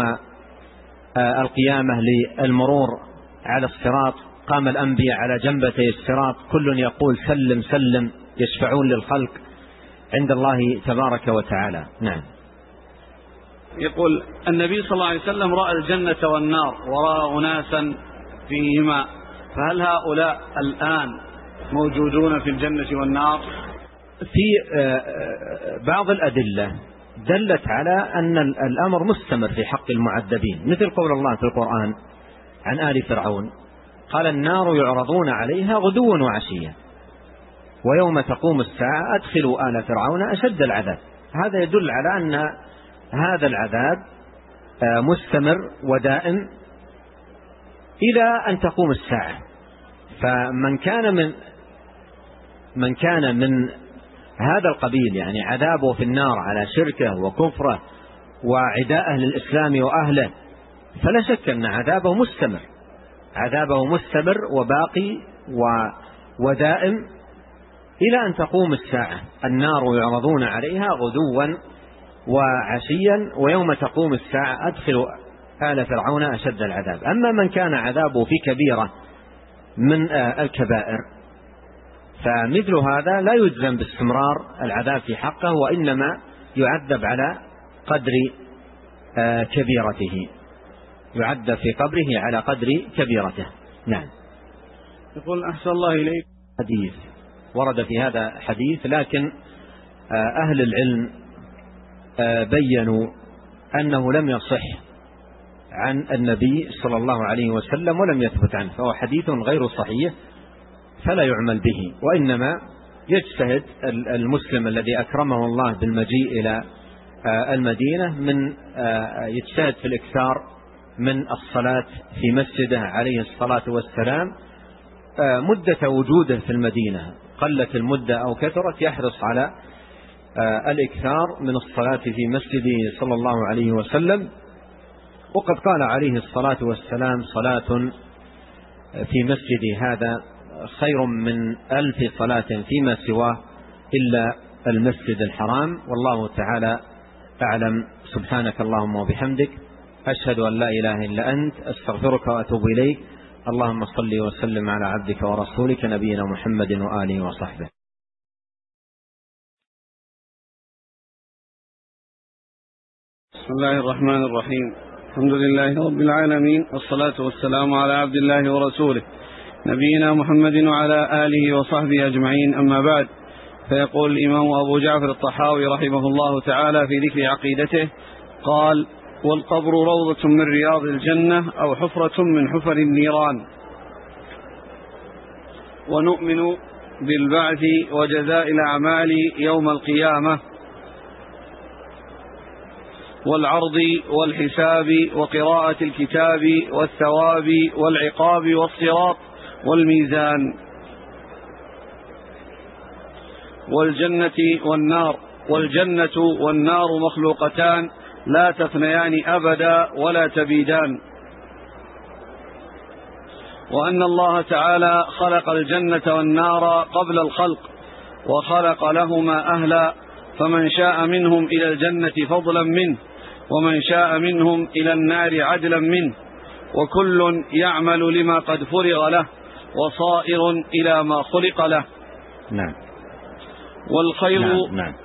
القيامة للمرور على الصراط قام الأنبياء على جنبتي الصراط، كل يقول سلم سلم، يشفعون للخلق عند الله تبارك وتعالى. نعم. يقول النبي صلى الله عليه وسلم رأى الجنة والنار ورأى أناسا فيهما، فهل هؤلاء الآن موجودون في الجنة والنار؟ في بعض الأدلة دلت على أن الأمر مستمر في حق المعذبين، مثل قول الله في القرآن عن آل فرعون قال النار يعرضون عليها غدوا وعشيا ويوم تقوم الساعة أدخلوا آل فرعون أشد العذاب. هذا يدل على أن هذا العذاب مستمر ودائم إلى أن تقوم الساعة. فمن كان من من كان من هذا القبيل، يعني عذابه في النار على شركه وكفره وعداءه للإسلام وأهله، فلا شك أن عذابه مستمر عذابه مستمر وباقي ودائم إلى أن تقوم الساعة. النار يعرضون عليها غدوا وعشيا ويوم تقوم الساعة أدخلوا آل فرعون أشد العذاب. أما من كان عذابه في كبيرة من الكبائر فمثل هذا لا يجزم باستمرار العذاب في حقه، وإنما يعذب على قدر كبيرته، يعذب في قبره على قدر كبيرته. نعم. يقول أحسن الله إليك، حديث ورد في هذا حديث، لكن أهل العلم بيّنوا أنه لم يصح عن النبي صلى الله عليه وسلم ولم يثبت عنه، فهو حديث غير صحيح فلا يعمل به، وإنما يجتهد المسلم الذي أكرمه الله بالمجيء إلى المدينة من يجتهد في الإكثار من الصلاة في مسجده عليه الصلاة والسلام مدة وجوده في المدينة، قلت المدة أو كثرت، يحرص على الإكثار من الصلاة في مسجده صلى الله عليه وسلم. وقد قال عليه الصلاة والسلام صلاة في مسجدي هذا خير من ألف صلاة فيما سواه إلا المسجد الحرام، والله تعالى أعلم. سبحانك اللهم وبحمدك، أشهد أن لا إله إلا أنت، أستغفرك وأتوب إليك. اللهم صل وسلم على عبدك ورسولك نبينا محمد وآله وصحبه. بسم الله الرحمن الرحيم، الحمد لله رب العالمين، والصلاة والسلام على عبد الله ورسوله نبينا محمد وعلى آله وصحبه أجمعين، أما بعد. فيقول الإمام أبو جعفر الطحاوي رحمه الله تعالى في ذكر عقيدته قال: والقبر روضة من رياض الجنة أو حفرة من حفر النيران، ونؤمن بالبعث وجزاء الأعمال يوم القيامة والعرض والحساب وقراءة الكتاب والثواب والعقاب والصراط والميزان. والجنة والنار، والجنة والنار مخلوقتان لا تفنيان أبدا ولا تبيدان. وأن الله تعالى خلق الجنة والنار قبل الخلق وخلق لهما أهلا، فمن شاء منهم إلى الجنة فضلا منه، ومن شاء منهم إلى النار عدلا منه، وكل يعمل لما قد فرغ له وصائر إلى ما خلق له. نعم. والخير نعم. نعم.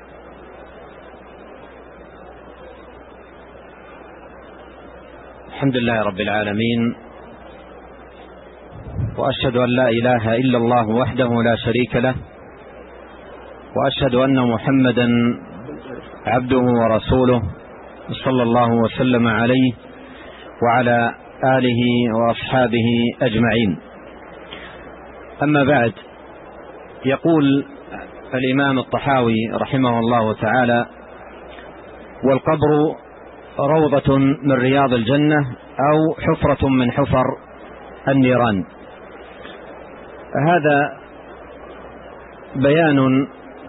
الحمد لله رب العالمين، وأشهد أن لا إله إلا الله وحده لا شريك له، وأشهد أن محمدا عبده ورسوله صلى الله وسلم عليه وعلى آله وأصحابه أجمعين. أما بعد، يقول الإمام الطحاوي رحمه الله تعالى: والقبر روضة من رياض الجنة أو حفرة من حفر النيران. هذا بيان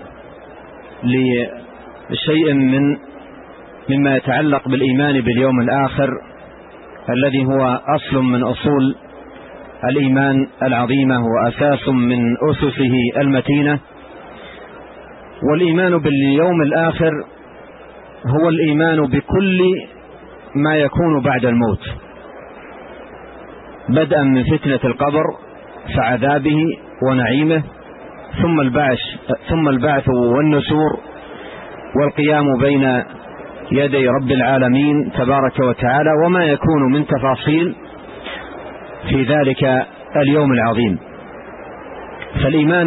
لشيء من مما يتعلق بالإيمان باليوم الآخر، الذي هو أصل من أصول الإيمان العظيمة وأساس من أسسه المتينة. والإيمان باليوم الآخر هو الإيمان بكل ما يكون بعد الموت، بدءا من فتنة القبر فعذابه ونعيمه، ثم البعث ثم البعث والنشور والقيام بين يدي رب العالمين تبارك وتعالى، وما يكون من تفاصيل في ذلك اليوم العظيم. فالإيمان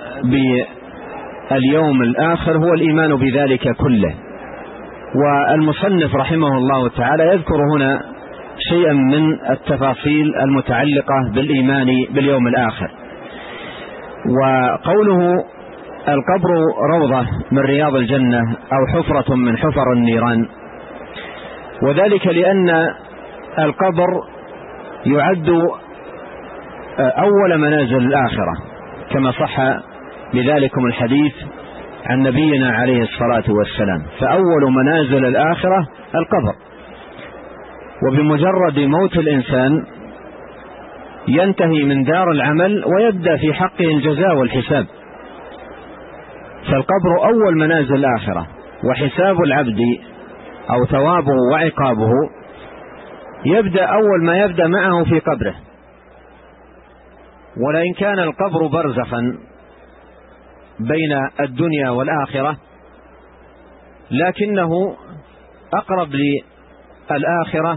باليوم الآخر هو الإيمان بذلك كله. والمصنف رحمه الله تعالى يذكر هنا شيئا من التفاصيل المتعلقة بالإيمان باليوم الآخر. وقوله القبر روضة من رياض الجنة أو حفرة من حفر النيران، وذلك لأن القبر يعد أول منازل الآخرة، كما صح بذلكم الحديث عن نبينا عليه الصلاة والسلام. فأول منازل الآخرة القبر، وبمجرد موت الإنسان ينتهي من دار العمل ويبدأ في حقه الجزاء والحساب. فالقبر أول منازل الآخرة، وحساب العبد أو ثوابه وعقابه يبدأ أول ما يبدأ معه في قبره. ولئن كان القبر برزخا بين الدنيا والآخرة، لكنه أقرب للآخرة،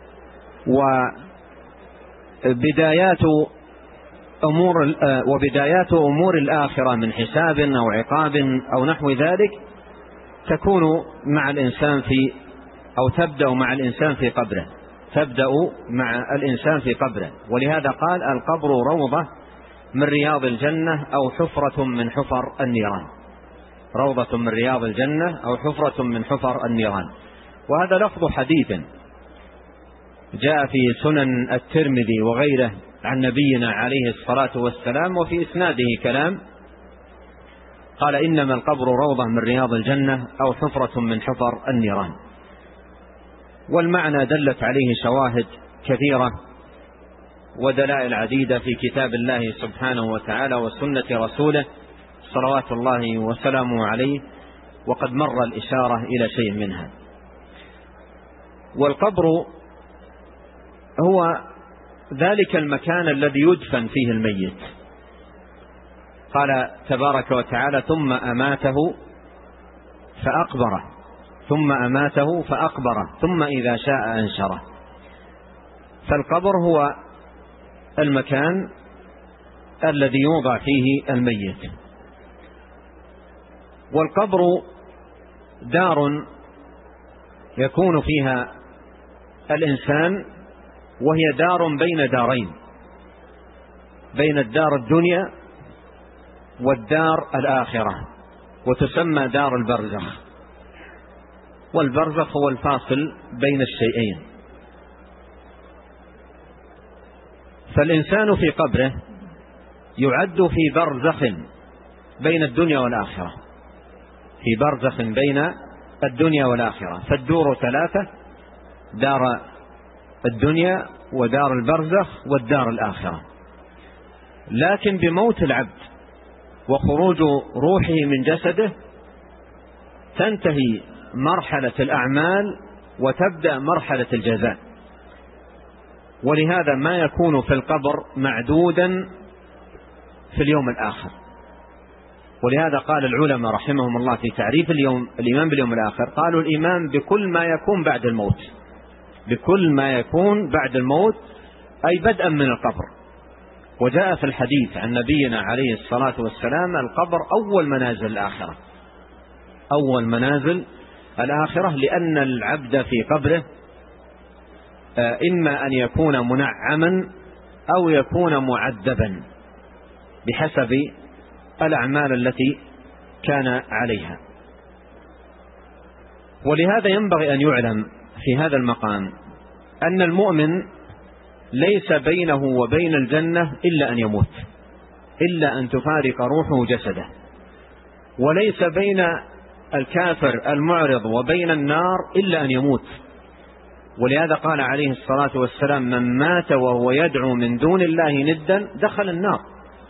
وبدايات أمور وبدايات أمور الآخرة من حساب أو عقاب أو نحو ذلك تكون مع الإنسان في أو تبدأ مع الإنسان في قبره تبدأ مع الإنسان في قبره ولهذا قال: القبر روضة من رياض الجنة أو حفرة من حفر النيران. روضة من رياض الجنة أو حفرة من حفر النيران. وهذا لفظ حديث جاء في سنن الترمذي وغيره عن نبينا عليه الصلاة والسلام، وفي إسناده كلام. قال: إنما القبر روضة من رياض الجنة أو حفرة من حفر النيران. والمعنى دلت عليه شواهد كثيرة ودلائل عديدة في كتاب الله سبحانه وتعالى وسنة رسوله صلوات الله وسلامه عليه، وقد مر الإشارة إلى شيء منها. والقبر هو ذلك المكان الذي يدفن فيه الميت. قال تبارك وتعالى: ثم أماته فأقبره ثم أماته فأقبره ثم إذا شاء أنشره. فالقبر هو المكان الذي يوضع فيه الميت. والقبر دار يكون فيها الإنسان، وهي دار بين دارين، بين الدار الدنيا والدار الآخرة، وتسمى دار البرزخ. والبرزخ هو الفاصل بين الشيئين. فالإنسان في قبره يعد في برزخ بين الدنيا والآخرة، في برزخ بين الدنيا والآخرة. فالدور ثلاثة: دار الدنيا ودار البرزخ والدار الآخرة. لكن بموت العبد وخروج روحه من جسده تنتهي مرحلة الأعمال وتبدأ مرحلة الجزاء، ولهذا ما يكون في القبر معدودا في اليوم الآخر. ولهذا قال العلماء رحمهم الله في تعريف اليوم الإيمان باليوم الآخر، قالوا الإيمان بكل ما يكون بعد الموت، بكل ما يكون بعد الموت أي بدءا من القبر. وجاء في الحديث عن نبينا عليه الصلاة والسلام: القبر أول منازل الآخرة، أول منازل الآخرة، لأن العبد في قبره إما أن يكون منعما أو يكون معذبا بحسب الأعمال التي كان عليها. ولهذا ينبغي أن يعلم في هذا المقام أن المؤمن ليس بينه وبين الجنة إلا أن يموت، إلا أن تفارق روحه جسده، وليس بين الكافر المعرض وبين النار إلا أن يموت. ولهذا قال عليه الصلاة والسلام: من مات وهو يدعو من دون الله ندا دخل النار.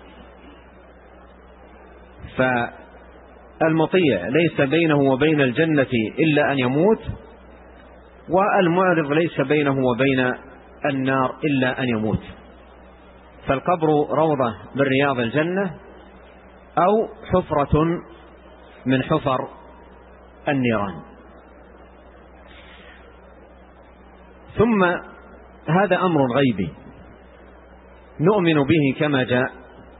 فالمطيع ليس بينه وبين الجنة إلا أن يموت، والمعرض ليس بينه وبين النار إلا أن يموت. فالقبر روضة من رياض الجنة أو حفرة من حفر النيران. ثم هذا أمر غيبي نؤمن به كما جاء،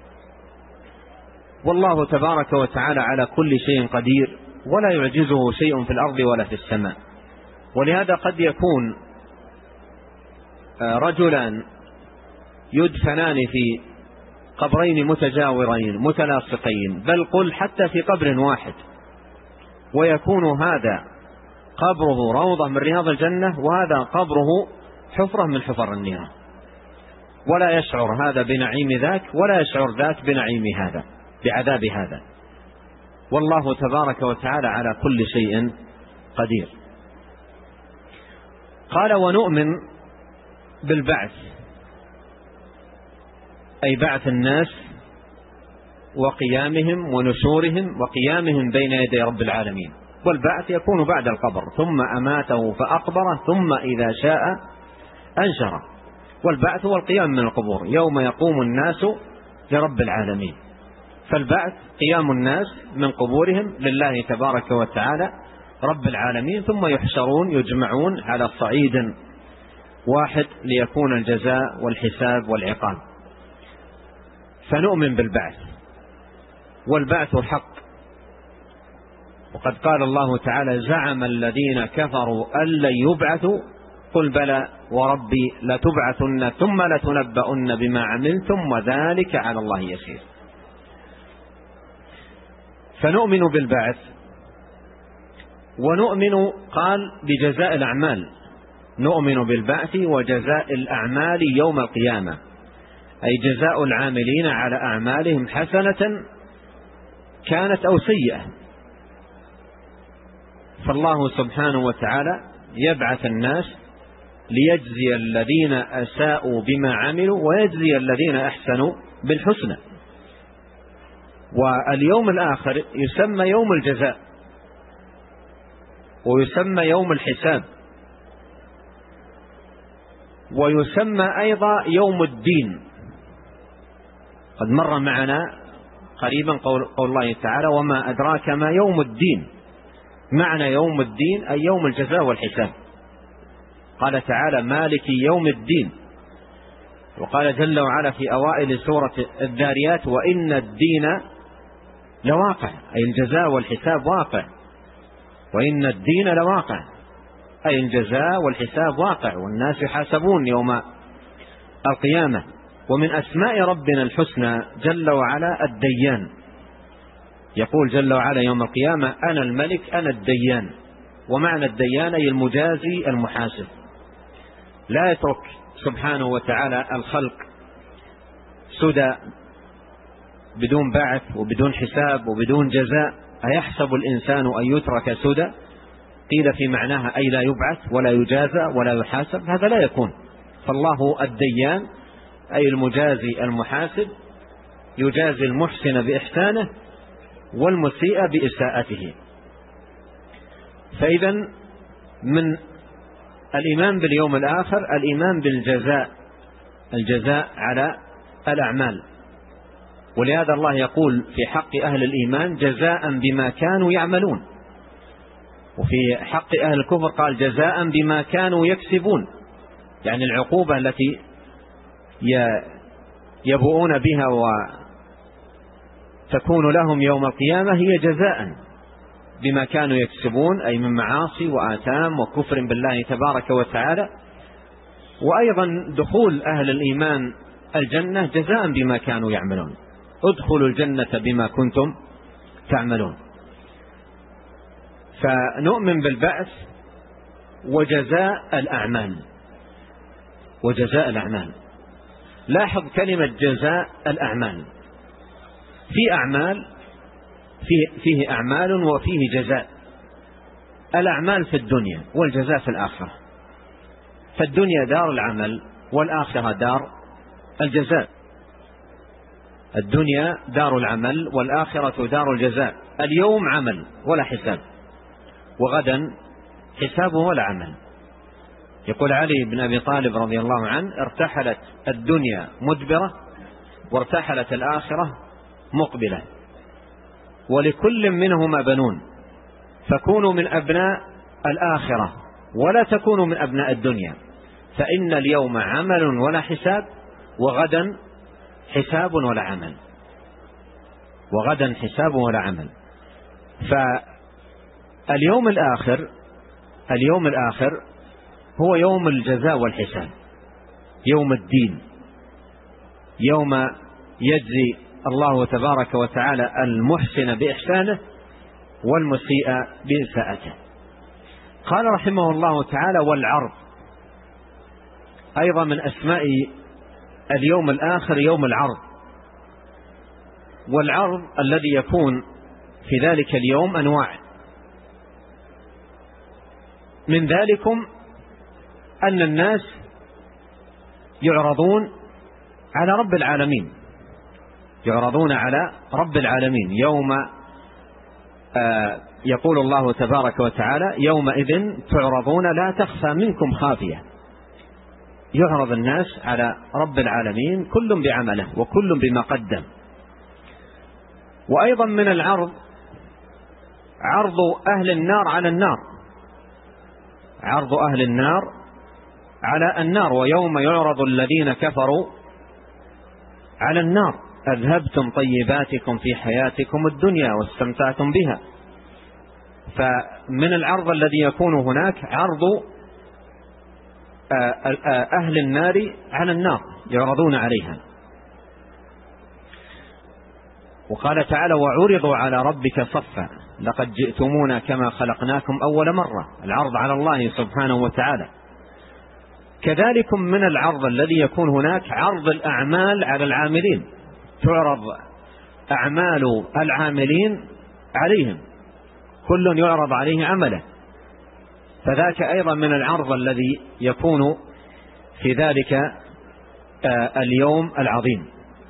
والله تبارك وتعالى على كل شيء قدير ولا يعجزه شيء في الأرض ولا في السماء. ولهذا قد يكون رجلان يدفنان في قبرين متجاورين متلاصقين، بل قل حتى في قبر واحد، ويكون هذا قبره روضة من رياض الجنة وهذا قبره حفرة من حفر النيران، ولا يشعر هذا بنعيم ذاك ولا يشعر ذاك بنعيم هذا، بعذاب هذا. والله تبارك وتعالى على كل شيء قدير. قال: ونؤمن بالبعث، أي بعث الناس وقيامهم ونشورهم وقيامهم بين يدي رب العالمين. والبعث يكون بعد القبر، ثم أماته فأقبره ثم إذا شاء أنشره. والبعث هو القيام من القبور يوم يقوم الناس لرب العالمين. فالبعث قيام الناس من قبورهم لله تبارك وتعالى رب العالمين، ثم يحشرون يجمعون على صعيد واحد ليكون الجزاء والحساب والعقاب. فنؤمن بالبعث، والبعث حق. وقد قال الله تعالى: زعم الذين كفروا أن لن يبعثوا قل بلى وربي لتبعثن ثم لتنبؤن بما عملتم وذلك على الله يسير. فنؤمن بالبعث، ونؤمن قال بجزاء الأعمال، نؤمن بالبعث وجزاء الأعمال يوم القيامة، أي جزاء العاملين على أعمالهم حسنة كانت أو سيئة. فالله سبحانه وتعالى يبعث الناس ليجزي الذين أساءوا بما عملوا ويجزي الذين أحسنوا بالحسنى. واليوم الآخر يسمى يوم الجزاء ويسمى يوم الحساب ويسمى أيضا يوم الدين. قد مر معنا قريبا قول, قول الله تعالى: وما أدراك ما يوم الدين. معنى يوم الدين أي يوم الجزاء والحساب. قال تعالى: مالك يوم الدين. وقال جل وعلا في أوائل سورة الذاريات: وإن الدين لواقع، أي الجزاء والحساب واقع. وإن الدين لواقع، أي الجزاء والحساب واقع، والناس يحاسبون يوم القيامة. ومن أسماء ربنا الحسنى جل وعلا الديان. يقول جل وعلا يوم القيامة: أنا الملك أنا الديان. ومعنى الديان أي المجازي المحاسب. لا يترك سبحانه وتعالى الخلق سدى بدون بعث وبدون حساب وبدون جزاء، أيحسب الإنسان أن يترك سدى؟ قيل في معناها أي لا يبعث ولا يجازى ولا يحاسب، هذا لا يكون. فالله الديان أي المجازي المحاسب، يجازي المحسن بإحسانه والمسيء بإساءته. فإذا من الإيمان باليوم الآخر الإيمان بالجزاء، الجزاء على الأعمال. ولهذا الله يقول في حق أهل الإيمان جزاء بما كانوا يعملون، وفي حق أهل الكفر قال جزاء بما كانوا يكسبون، يعني العقوبة التي يبؤون بها وتكون لهم يوم القيامة هي جزاء بما كانوا يكسبون، أي من معاصي وآثام وكفر بالله تبارك وتعالى. وأيضا دخول أهل الإيمان الجنة جزاء بما كانوا يعملون، ادخلوا الجنة بما كنتم تعملون. فنؤمن بالبعث وجزاء الأعمال، وجزاء الأعمال. لاحظ كلمة جزاء الأعمال، في أعمال فيه, فيه أعمال وفيه جزاء. الأعمال في الدنيا والجزاء في الآخرة. فالدنيا دار العمل والآخرة دار الجزاء. الدنيا دار العمل والآخرة دار الجزاء. اليوم عمل ولا حساب، وغدا حساب ولا عمل. يقول علي بن أبي طالب رضي الله عنه ارتحلت الدنيا مدبرة وارتحلت الآخرة مقبلة، ولكل منهما بنون، فكونوا من أبناء الآخرة ولا تكونوا من أبناء الدنيا، فإن اليوم عمل ولا حساب، وغدا حساب ولا عمل، وغدا حساب ولا عمل. فاليوم الآخر، اليوم الآخر هو يوم الجزاء والحساب، يوم الدين، يوم يجزي الله تبارك وتعالى المحسن بإحسانه والمسيء بإساءته. قال رحمه الله تعالى: والعرض أيضا من أسماء اليوم الآخر يوم العرض. والعرض الذي يكون في ذلك اليوم أنواع، من ذلكم أن الناس يعرضون على رب العالمين، يعرضون على رب العالمين يوم آه يقول الله تبارك وتعالى: يومئذ تعرضون لا تخفى منكم خافية. يعرض الناس على رب العالمين كل بعمله وكل بما قدم. وأيضا من العرض عرض أهل النار على النار، عرض أهل النار على النار. ويوم يعرض الذين كفروا على النار: أذهبتم طيباتكم في حياتكم الدنيا واستمتعتم بها. فمن العرض الذي يكون هناك عرض أهل النار على النار، يعرضون عليها. وقال تعالى: وعرضوا على ربك صفا لقد جئتمونا كما خلقناكم أول مرة. العرض على الله سبحانه وتعالى. كذلك من العرض الذي يكون هناك عرض الأعمال على العاملين، تعرض أعمال العاملين عليهم، كل يعرض عليه عمله. فذاك أيضا من العرض الذي يكون في ذلك اليوم العظيم.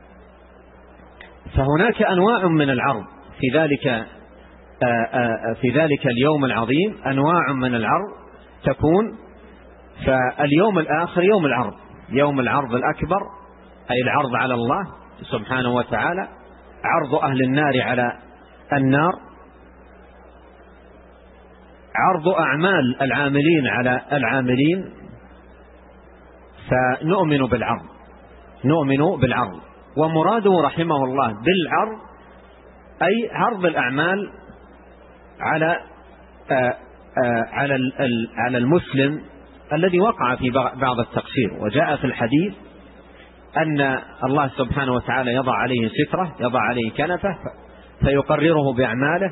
فهناك أنواع من العرض في ذلك في ذلك اليوم العظيم، أنواع من العرض تكون. فاليوم الآخر يوم العرض، يوم العرض الأكبر، أي العرض على الله سبحانه وتعالى، عرض أهل النار على النار، عرض أعمال العاملين على العاملين. فنؤمن بالعرض، نؤمن بالعرض. ومراده رحمه الله بالعرض أي عرض الأعمال على آآ آآ على على المسلم الذي وقع في بعض التقصير. وجاء في الحديث أن الله سبحانه وتعالى يضع عليه سترة، يضع عليه كنفة فيقرره بأعماله،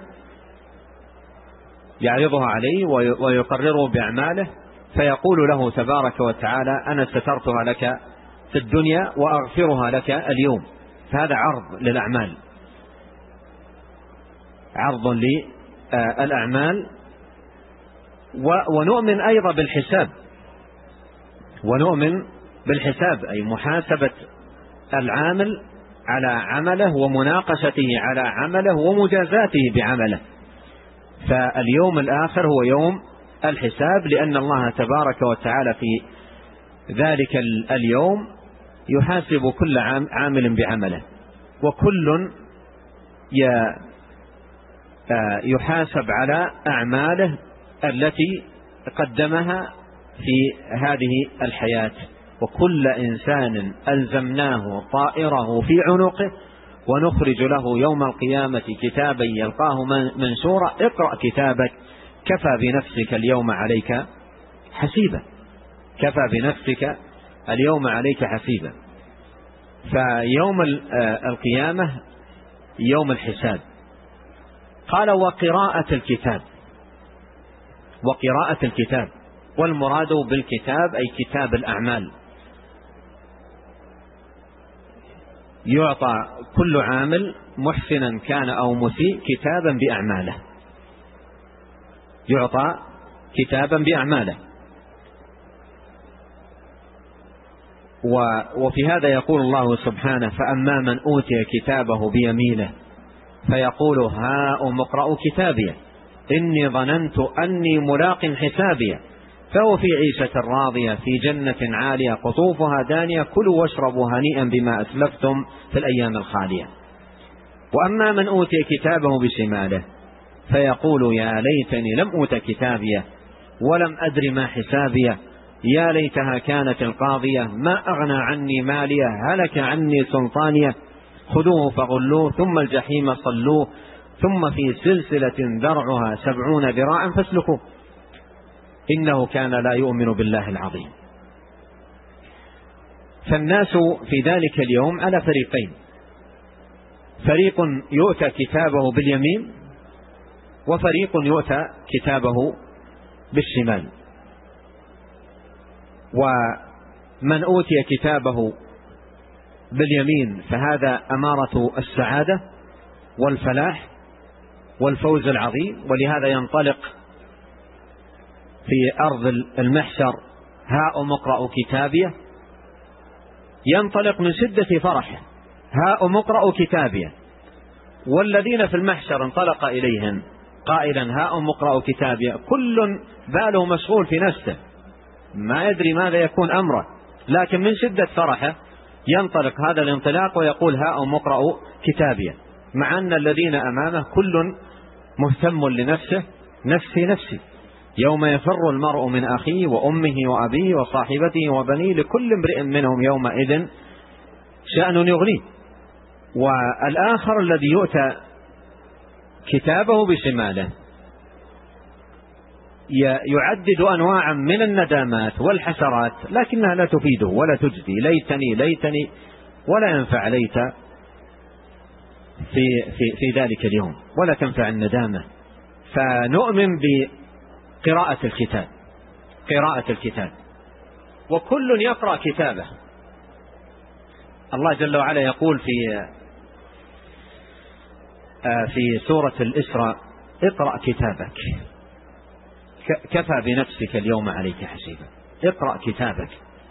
يعرضها عليه ويقرره بأعماله، فيقول له تبارك وتعالى: أنا سترتها لك في الدنيا وأغفرها لك اليوم. فهذا عرض للأعمال، عرض للأعمال. ونؤمن أيضا بالحساب، ونؤمن بالحساب أي محاسبة العامل على عمله ومناقشته على عمله ومجازاته بعمله. فاليوم الآخر هو يوم الحساب، لأن الله تبارك وتعالى في ذلك اليوم يحاسب كل عامل بعمله، وكل يحاسب على أعماله التي قدمها في هذه الحياة. وكل إنسان ألزمناه طائره في عنقه ونخرج له يوم القيامة كتابا يلقاه منشورا اقرأ كتابك كفى بنفسك اليوم عليك حسيبا، كفى بنفسك اليوم عليك حسيبا. فيوم القيامة يوم الحساب. قال وقراءة الكتاب، وقراءة الكتاب، والمراد بالكتاب أي كتاب الأعمال. يعطى كل عامل محسنا كان أو مسيء كتابا بأعماله، يعطى كتابا بأعماله. وفي هذا يقول الله سبحانه فأما من أوتي كتابه بيمينه فيقول هاؤم اقرءوا كتابي إني ظننت أني ملاق حسابي فهو في عيشة راضية في جنة عالية قطوفها دانية كلوا واشربوا هنيئا بما أسلفتم في الأيام الخالية. وأما من أوتي كتابه بشماله فيقول يا ليتني لم أوت كتابيه ولم أدر ما حسابيه يا ليتها كانت القاضية ما أغنى عني ماليه هلك عني سلطانيه خذوه فغلوه ثم الجحيم صلوه ثم في سلسلة ذرعها سبعون ذراعا فاسلكوه إنه كان لا يؤمن بالله العظيم. فالناس في ذلك اليوم على فريقين، فريق يؤتى كتابه باليمين وفريق يؤتى كتابه بالشمال. ومن أوتي كتابه باليمين فهذا أمارة السعادة والفلاح والفوز العظيم، ولهذا ينطلق في أرض المحشر هاؤم اقرءوا كتابيه، ينطلق من شدة فرحه هاؤم اقرءوا كتابيه. والذين في المحشر انطلق إليهم قائلا هاؤم اقرءوا كتابيه، كل باله مشغول في نفسه ما يدري ماذا يكون أمره، لكن من شدة فرحه ينطلق هذا الانطلاق ويقول هاؤم اقرءوا كتابيه، مع أن الذين أمامه كل مهتم لنفسه نفسي نفسي. يوم يفر المرء من أخيه وأمه وأبيه وصاحبته وبنيه لكل امرئ منهم يومئذ شأن يغنيه. والآخر الذي يؤتى كتابه بشماله يعدد أنواعا من الندامات والحسرات لكنها لا تفيده ولا تجدي، ليتني ليتني ولا ينفع ليت في, في, في ذلك اليوم ولا تنفع الندامة. فنؤمن بقراءة الكتاب، قراءة الكتاب، وكل يقرأ كتابه. الله جل وعلا يقول في في سورة الإسراء اقرأ كتابك كفى بنفسك اليوم عليك حسيبا، اقرأ كتابك.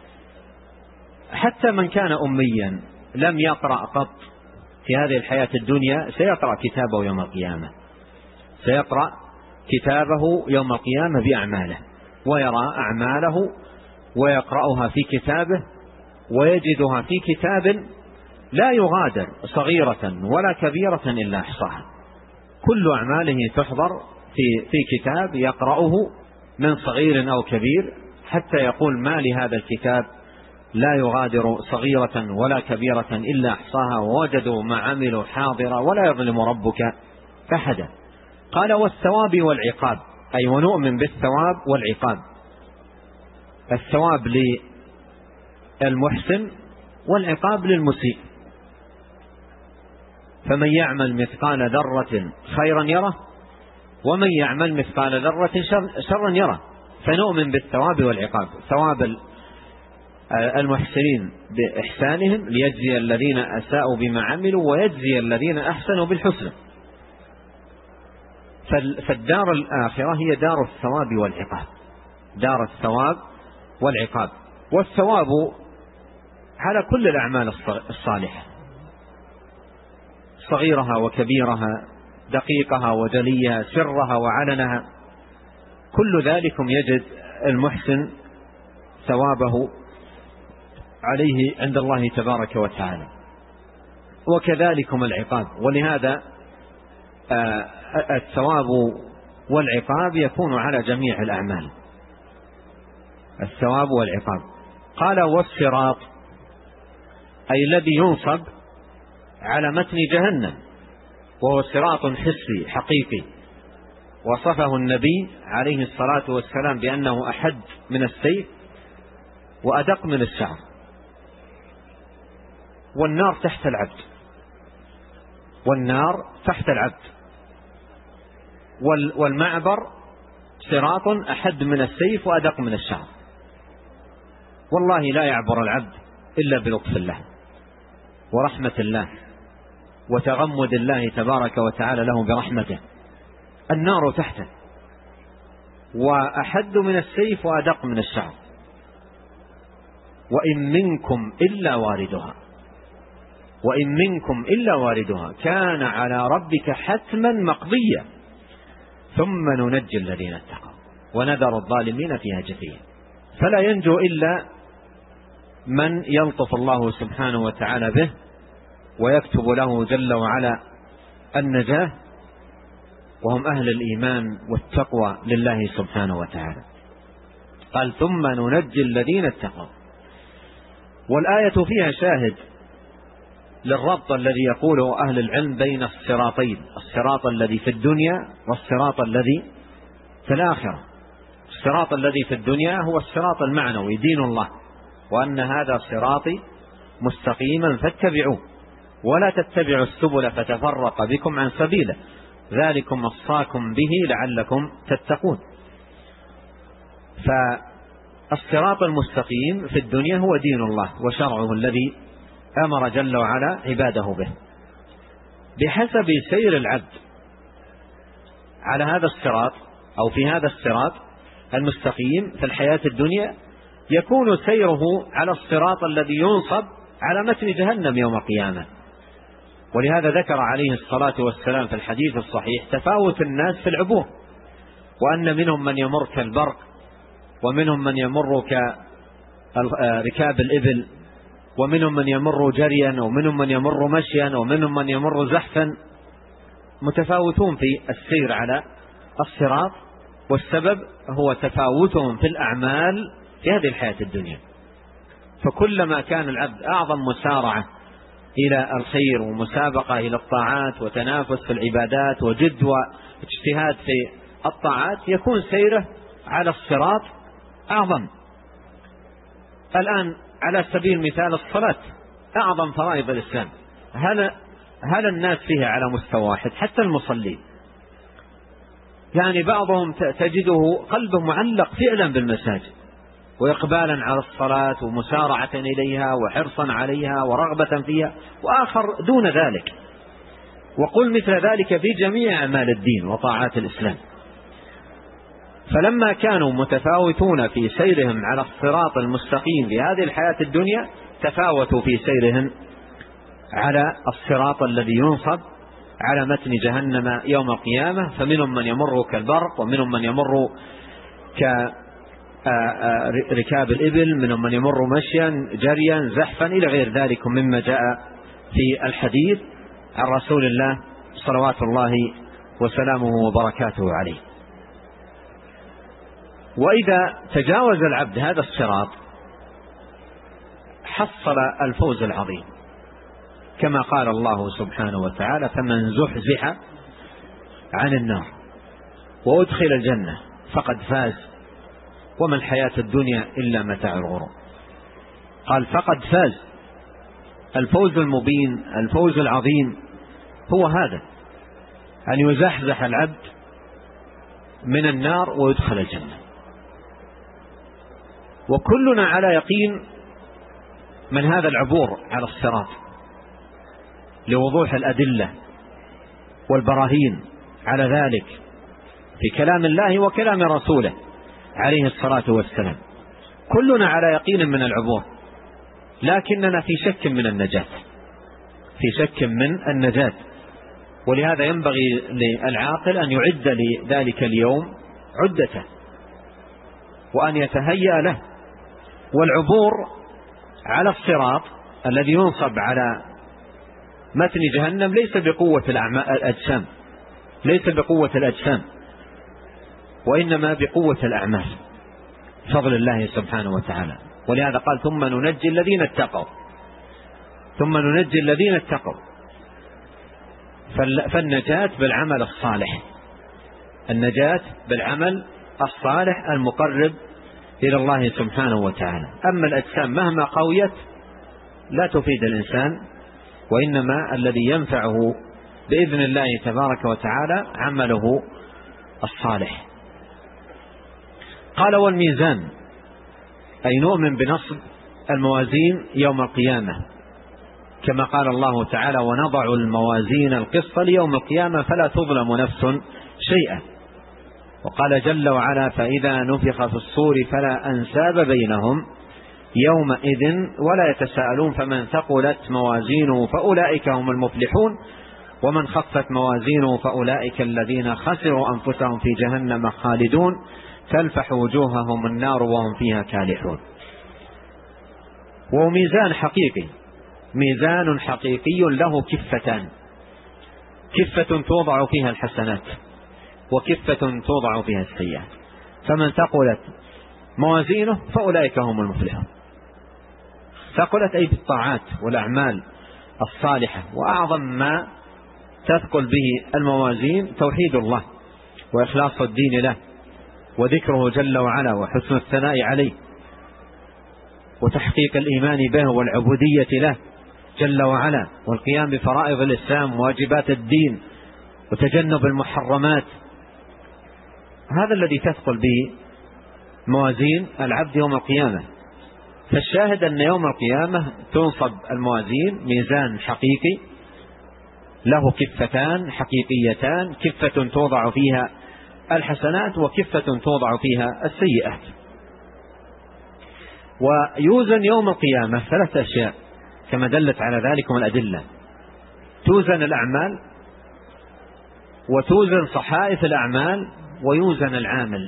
حتى من كان أميا لم يقرأ قط في هذه الحياة الدنيا سيقرأ كتابه يوم القيامة، سيقرأ كتابه يوم القيامة بأعماله، ويرى أعماله ويقرأها في كتابه ويجدها في كتاب لا يغادر صغيرة ولا كبيرة إلا أحصاها. كل أعماله تحضر في, في كتاب يقرأه من صغير أو كبير حتى يقول ما لهذا الكتاب لا يغادر صغيرة ولا كبيرة إلا أحصاها ووجدوا ما عملوا حاضرا ولا يظلم ربك أحدا. قال والثواب والعقاب، أي ونؤمن بالثواب والعقاب، الثواب للمحسن والعقاب للمسيء. فمن يعمل مثقال ذرة خيرا يره ومن يعمل مثقال ذرة شرا يره. فنؤمن بالثواب والعقاب، ثواب المحسنين بإحسانهم ليجزي الذين أساءوا بما عملوا ويجزي الذين أحسنوا بالحسنى. فالدار الآخرة هي دار الثواب والعقاب، دار الثواب والعقاب، والثواب على كل الأعمال الصالحة صغيرها وكبيرها، دقيقها وجليها، سرها وعلنها، كل ذلك يجد المحسن ثوابه عليه عند الله تبارك وتعالى، وكذلك العقاب. ولهذا الثواب والعقاب يكون على جميع الأعمال، الثواب والعقاب. قال والصراط أي الذي ينصب على متن جهنم، وهو صراط حسي حقيقي، وصفه النبي عليه الصلاة والسلام بأنه أحد من السيف وأدق من الشعر. والنار تحت العبد، والنار تحت العبد، والمعبر صراط أحد من السيف وأدق من الشعر. والله لا يعبر العبد إلا بلطف الله ورحمة الله وتغمد الله تبارك وتعالى له برحمته. النار تحته، وأحد من السيف وأدق من الشعر. وإن منكم إلا واردها، وإن منكم إلا واردها كان على ربك حتما مقضيا ثم ننجي الذين اتقوا ونذر الظالمين فيها جثيا. فلا ينجو إلا من يلطف الله سبحانه وتعالى به ويكتب له جل وعلا النجاة، وهم أهل الإيمان والتقوى لله سبحانه وتعالى. قال ثم ننجي الذين اتقوا. والآية فيها شاهد للربط الذي يقوله أهل العلم بين الصراطين، الصراط الذي في الدنيا والصراط الذي في الآخرة. الصراط الذي في الدنيا هو الصراط المعنوي دين الله، وأن هذا صراطي مستقيما فاتبعوه ولا تتبعوا السبل فتفرق بكم عن سبيله ذلكم وصاكم به لعلكم تتقون. فالصراط المستقيم في الدنيا هو دين الله وشرعه الذي أمر جل وعلا عباده به. بحسب سير العبد على هذا الصراط أو في هذا الصراط المستقيم في الحياة الدنيا يكون سيره على الصراط الذي ينصب على متن جهنم يوم القيامة. ولهذا ذكر عليه الصلاة والسلام في الحديث الصحيح تفاوت الناس في العبور، وأن منهم من يمر كالبرق، ومنهم من يمر كركاب الإبل، ومنهم من يمر جريا، ومنهم من يمر مشيا، ومنهم من يمر زحفا، متفاوتون في السير على الصراط، والسبب هو تفاوتهم في الأعمال في هذه الحياة الدنيا. فكلما كان العبد أعظم مسارعة إلى الخير ومسابقة إلى الطاعات وتنافس في العبادات وجد واجتهاد في الطاعات يكون سيره على الصراط أعظم. الآن على سبيل المثال الصلاة أعظم فرائض الإسلام، هل هل الناس فيها على مستوى واحد؟ حتى المصلين يعني بعضهم تجده قلبه معلق فعلا بالمساجد وإقبالا على الصلاة ومسارعة إليها وحرصا عليها ورغبة فيها، وآخر دون ذلك. وقل مثل ذلك في جميع أعمال الدين وطاعات الإسلام. فلما كانوا متفاوتون في سيرهم على الصراط المستقيم في هذه الحياة الدنيا تفاوتوا في سيرهم على الصراط الذي ينصب على متن جهنم يوم القيامة. فمنهم من يمر كالبرق، ومنهم من يمر كركاب الإبل، منهم من يمر مشيا جريا زحفا إلى غير ذلك مما جاء في الحديث عن رسول الله صلوات الله وسلامه وبركاته عليه. وإذا تجاوز العبد هذا الصراط حصل الفوز العظيم، كما قال الله سبحانه وتعالى فمن زحزح عن النار وأدخل الجنة فقد فاز وما الحياة الدنيا إلا متاع الغرور. قال فقد فاز. الفوز المبين الفوز العظيم هو هذا، أن يزحزح العبد من النار ويدخل الجنة. وكلنا على يقين من هذا العبور على الصراط لوضوح الأدلة والبراهين على ذلك في كلام الله وكلام رسوله عليه الصلاة والسلام. كلنا على يقين من العبور، لكننا في شك من النجاة، في شك من النجاة. ولهذا ينبغي للعاقل أن يعد لذلك اليوم عدته وأن يتهيأ له. والعبور على الصراط الذي ينصب على متن جهنم ليس بقوة الأجسام، ليس بقوة الأجسام، وإنما بقوة الأعمال، فضل الله سبحانه وتعالى. ولهذا قال ثم ننجي الذين اتقوا، ثم ننجي الذين اتقوا. فالنجاة بالعمل الصالح، النجاة بالعمل الصالح المقرب إلى الله سبحانه وتعالى. أما الأجسام مهما قويت لا تفيد الإنسان، وإنما الذي ينفعه بإذن الله تبارك وتعالى عمله الصالح. قال والميزان، أي نؤمن بنصب الموازين يوم القيامة، كما قال الله تعالى ونضع الموازين القسط ليوم القيامة فلا تظلم نفس شيئا. وقال جل وعلا فإذا نفخ في الصور فلا أنساب بينهم يومئذ ولا يتساءلون فمن ثقلت موازينه فأولئك هم المفلحون ومن خفت موازينه فأولئك الذين خسروا أنفسهم في جهنم خالدون تلفح وجوههم النار وهم فيها كالحون. وميزان حقيقي، ميزان حقيقي له كفتان، كفة توضع فيها الحسنات وكفة توضع فيها السيئات، فمن ثقلت موازينه فأولئك هم المفلحون. ثقلت أي بالطاعات والأعمال الصالحة، وأعظم ما تثقل به الموازين توحيد الله وإخلاص الدين له وذكره جل وعلا وحسن الثناء عليه وتحقيق الإيمان به والعبودية له جل وعلا والقيام بفرائض الإسلام وواجبات الدين وتجنب المحرمات. هذا الذي تثقل به موازين العبد يوم القيامة. فالشاهد أن يوم القيامة تنصب الموازين ميزان حقيقي له كفتان حقيقيتان، كفة توضع فيها الحسنات وكفة توضع فيها السيئات. ويوزن يوم القيامة ثلاث أشياء كما دلت على ذلك الأدلة: توزن الأعمال، وتوزن صحائف الأعمال، ويوزن العامل.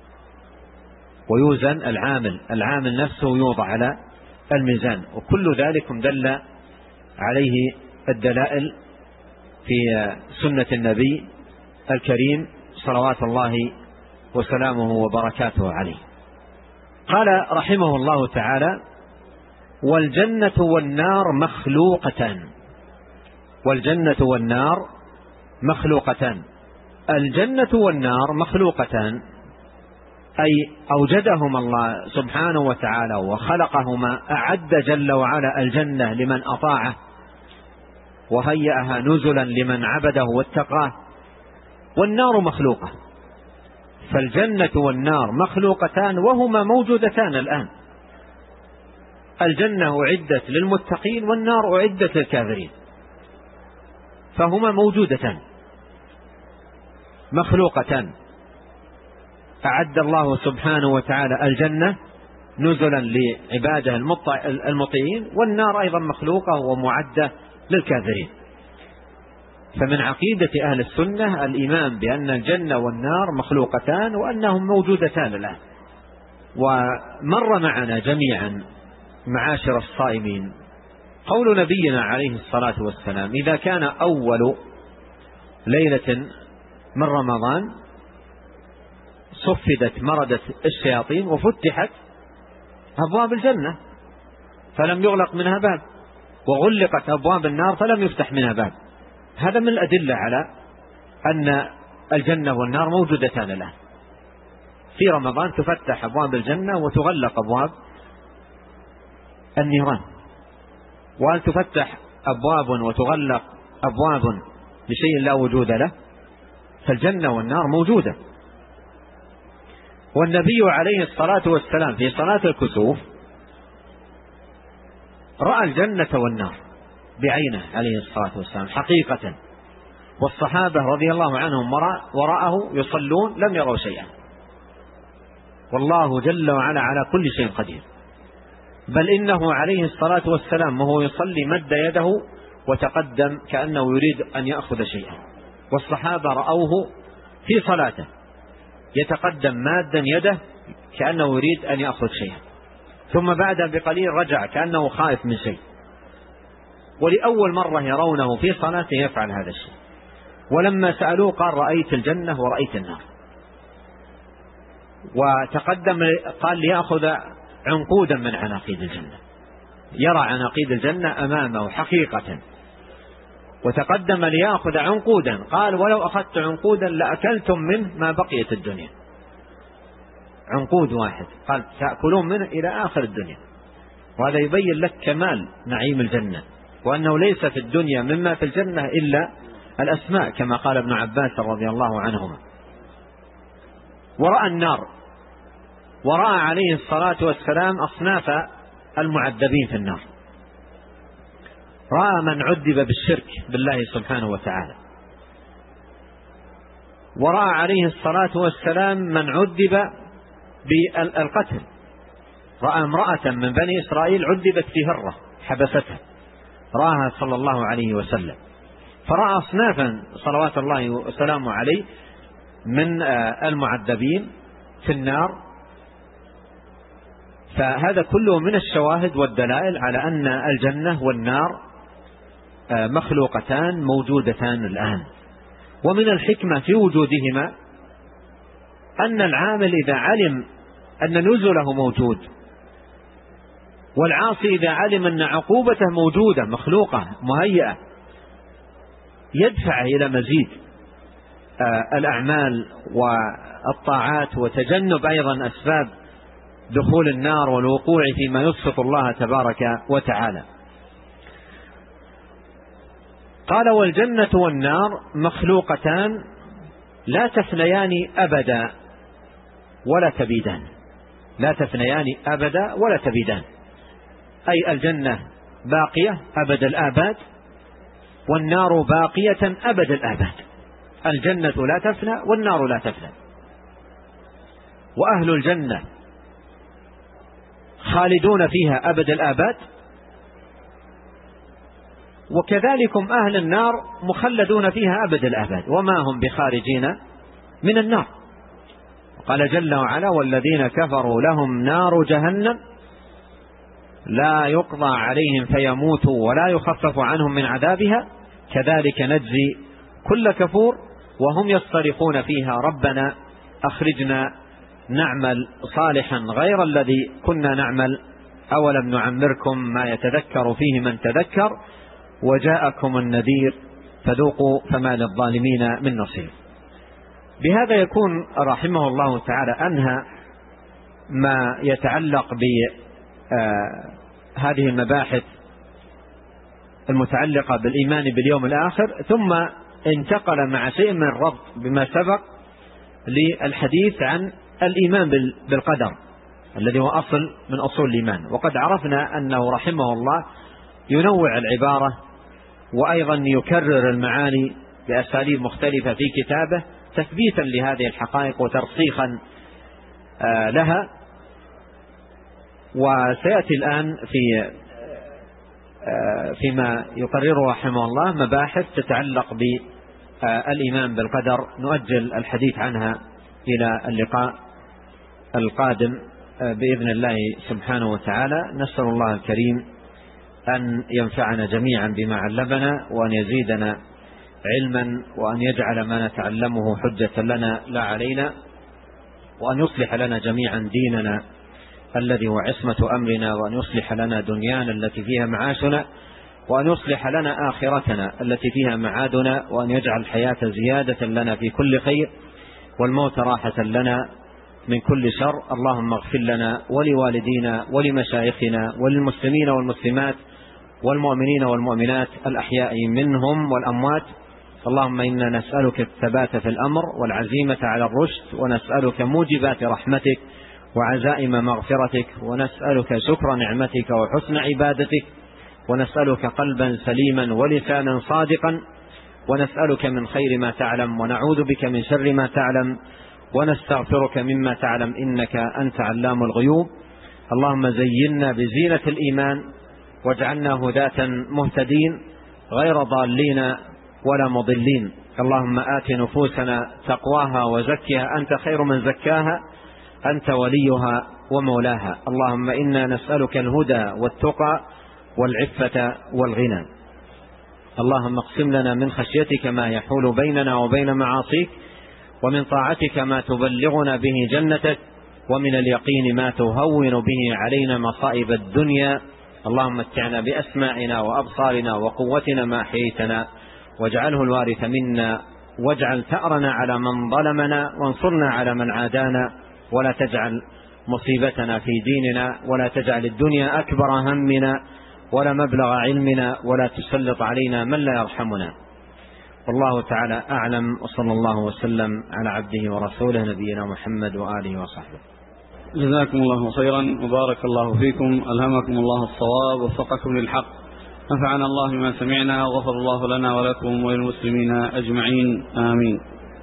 ويوزن العامل، العامل نفسه يوضع على الميزان. وكل ذلك دل عليه الدلائل في سنة النبي الكريم صلوات الله وسلامه وبركاته عليه. قال رحمه الله تعالى: والجنة والنار مخلوقتان. والجنة والنار مخلوقتان. الجنة والنار مخلوقتان أي أوجدهما الله سبحانه وتعالى وخلقهما، أعد جل وعلا الجنة لمن أطاعه وهيأها نزلا لمن عبده واتقاه. والنار مخلوقة، فالجنة والنار مخلوقتان وهما موجودتان الآن. الجنة أعدت للمتقين والنار أعدت للكافرين، فهما موجودتان مخلوقتان. أعد الله سبحانه وتعالى الجنة نزلا لعباده المطيعين، والنار أيضا مخلوقة ومعدة للكافرين. فمن عقيدة أهل السنة الإيمان بأن الجنة والنار مخلوقتان وأنهم موجودتان الآن. ومر معنا جميعا معاشر الصائمين قول نبينا عليه الصلاة والسلام: إذا كان أول ليلة من رمضان صفدت مردت الشياطين وفتحت أبواب الجنة فلم يغلق منها باب، وغلقت أبواب النار فلم يفتح منها باب. هذا من الأدلة على أن الجنة والنار موجودتان الآن. في رمضان تفتح أبواب الجنة وتغلق أبواب النيران، وأن تفتح أبواب وتغلق أبواب لشيء لا وجود له، فالجنة والنار موجودة. والنبي عليه الصلاة والسلام في صلاة الكسوف رأى الجنة والنار بعينه عليه الصلاة والسلام حقيقة، والصحابة رضي الله عنهم وراءه يصلون لم يروا شيئا، والله جل وعلا على كل شيء قدير. بل إنه عليه الصلاة والسلام وهو يصلي مد يده وتقدم كأنه يريد أن يأخذ شيئا، والصحابة رأوه في صلاته يتقدم مادا يده كأنه يريد أن يأخذ شيئا، ثم بعد بقليل رجع كأنه خائف من شيء، ولأول مرة يرونه في صلاته يفعل هذا الشيء. ولما سألوه قال رأيت الجنة ورأيت النار، وتقدم قال ليأخذ عنقودا من عناقيد الجنة، يرى عناقيد الجنة أمامه حقيقة، وتقدم ليأخذ عنقودا قال ولو أخذت عنقودا لأكلتم منه ما بقيت الدنيا، عنقود واحد قال تأكلون منه إلى آخر الدنيا. وهذا يبين لك كمال نعيم الجنة، وأنه ليس في الدنيا مما في الجنة إلا الأسماء كما قال ابن عباس رضي الله عنهما. ورأى النار، ورأى عليه الصلاة والسلام أصناف المعذبين في النار، رأى من عذب بالشرك بالله سبحانه وتعالى، ورأى عليه الصلاة والسلام من عذب بالقتل، رأى امرأة من بني إسرائيل عذبت في هرة حبستها، رآها صلى الله عليه وسلم. فرأى أصنافا صلوات الله وسلامه عليه من المعذبين في النار. فهذا كله من الشواهد والدلائل على أن الجنة والنار مخلوقتان موجودتان الآن. ومن الحكمة في وجودهما أن العامل إذا علم أن نزله موجود، والعاصي إذا علم أن عقوبته موجودة مخلوقة مهيئة، يدفع إلى مزيد الأعمال والطاعات، وتجنب أيضا أسباب دخول النار والوقوع فيما يسخط الله تبارك وتعالى. قال والجنة والنار مخلوقتان لا تفنيان أبدا ولا تبيدان، لا تفنيان أبدا ولا تبيدان، أي الجنة باقية أبد الآباد، والنار باقية أبد الآباد. الجنة لا تفنى والنار لا تفنى، وأهل الجنة خالدون فيها أبد الآباد، وكذلكم أهل النار مخلدون فيها أبد الآباد وما هم بخارجين من النار. قال جل وعلا والذين كفروا لهم نار جهنم لا يقضى عليهم فيموتوا ولا يخفف عنهم من عذابها كذلك نجزي كل كفور وهم يصطرخون فيها ربنا أخرجنا نعمل صالحا غير الذي كنا نعمل أولم نعمركم ما يتذكر فيه من تذكر وجاءكم النذير فذوقوا فما للظالمين من نصير. بهذا يكون رحمه الله تعالى أنهى ما يتعلق بهذه المباحث المتعلقة بالإيمان باليوم الآخر، ثم انتقل مع شيء من الربط بما سبق للحديث عن الإيمان بالقدر الذي هو أصل من أصول الإيمان. وقد عرفنا أنه رحمه الله ينوع العبارة وأيضا يكرر المعاني بأساليب مختلفة في كتابه تثبيتا لهذه الحقائق وترسيخا لها. وسيأتي الآن في فيما يقرره رحمه الله مباحث تتعلق بالإيمان بالقدر، نؤجل الحديث عنها إلى اللقاء القادم بإذن الله سبحانه وتعالى. نسأل الله الكريم أن ينفعنا جميعا بما علمنا، وأن يزيدنا علما، وأن يجعل ما نتعلمه حجة لنا لا علينا، وأن يصلح لنا جميعا ديننا الذي هو عصمة أمرنا، وأن يصلح لنا دنيانا التي فيها معاشنا، وأن يصلح لنا آخرتنا التي فيها معادنا، وأن يجعل الحياة زيادة لنا في كل خير والموت راحة لنا من كل شر. اللهم اغفر لنا ولوالدينا ولمشايخنا وللمسلمين والمسلمات والمؤمنين والمؤمنات الأحياء منهم والأموات. اللهم إنا نسألك الثبات في الأمر والعزيمة على الرشد، ونسألك موجبات رحمتك وعزائم مغفرتك، ونسألك شكر نعمتك وحسن عبادتك، ونسألك قلبا سليما ولسانا صادقا، ونسألك من خير ما تعلم ونعوذ بك من شر ما تعلم ونستغفرك مما تعلم إنك أنت علام الغيوب. اللهم زينا بزينة الإيمان واجعلنا هداة مهتدين غير ضالين ولا مضلين. اللهم آت نفوسنا تقواها وزكها أنت خير من زكاها أنت وليها ومولاها. اللهم إنا نسألك الهدى والتقى والعفة والغنى. اللهم اقسم لنا من خشيتك ما يحول بيننا وبين معاصيك، ومن طاعتك ما تبلغنا به جنتك، ومن اليقين ما تهون به علينا مصائب الدنيا. اللهم متعنا بأسماعنا وأبصارنا وقوتنا ما أحييتنا، واجعله الوارث منا، واجعل ثأرنا على من ظلمنا، وانصرنا على من عادانا، ولا تجعل مصيبتنا في ديننا، ولا تجعل الدنيا أكبر همنا ولا مبلغ علمنا، ولا تسلط علينا من لا يرحمنا. والله تعالى أعلم، وصلى الله وسلم على عبده ورسوله نبينا محمد وآله وصحبه. جزاكم الله خيرا وبارك الله فيكم، ألهمكم الله الصواب ووفقكم للحق، نفعنا الله بما سمعنا وغفر الله لنا ولكم وللمسلمين أجمعين آمين.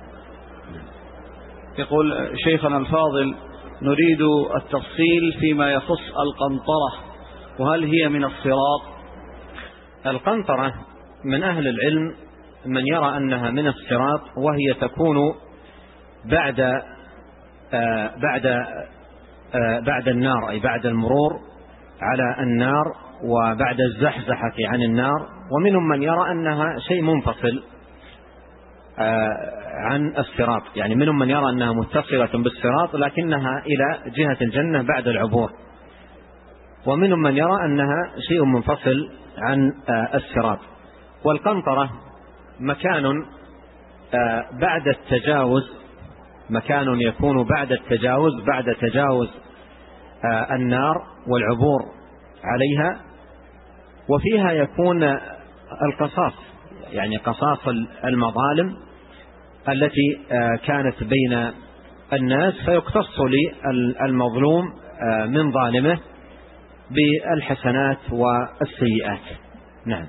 يقول شيخنا الفاضل: نريد التفصيل فيما يخص القنطرة، وهل هي من الصراط؟ القنطرة من أهل العلم من يرى أنها من الصراط، وهي تكون بعد آه بعد آه بعد النار، أي بعد المرور على النار وبعد الزحزحة عن النار. ومنهم من يرى أنها شيء منفصل آه عن الصراط، يعني منهم من يرى أنها متصلة بالصراط لكنها إلى جهة الجنة بعد العبور، ومنهم من يرى أنها شيء منفصل عن آه الصراط. والقنطرة مكان آه بعد التجاوز، مكان يكون بعد التجاوز، بعد تجاوز آه النار والعبور عليها، وفيها يكون القصاص، يعني قصاص المظالم التي آه كانت بين الناس، فيقتص للمظلوم آه من ظالمه بالحسنات والسيئات. نعم.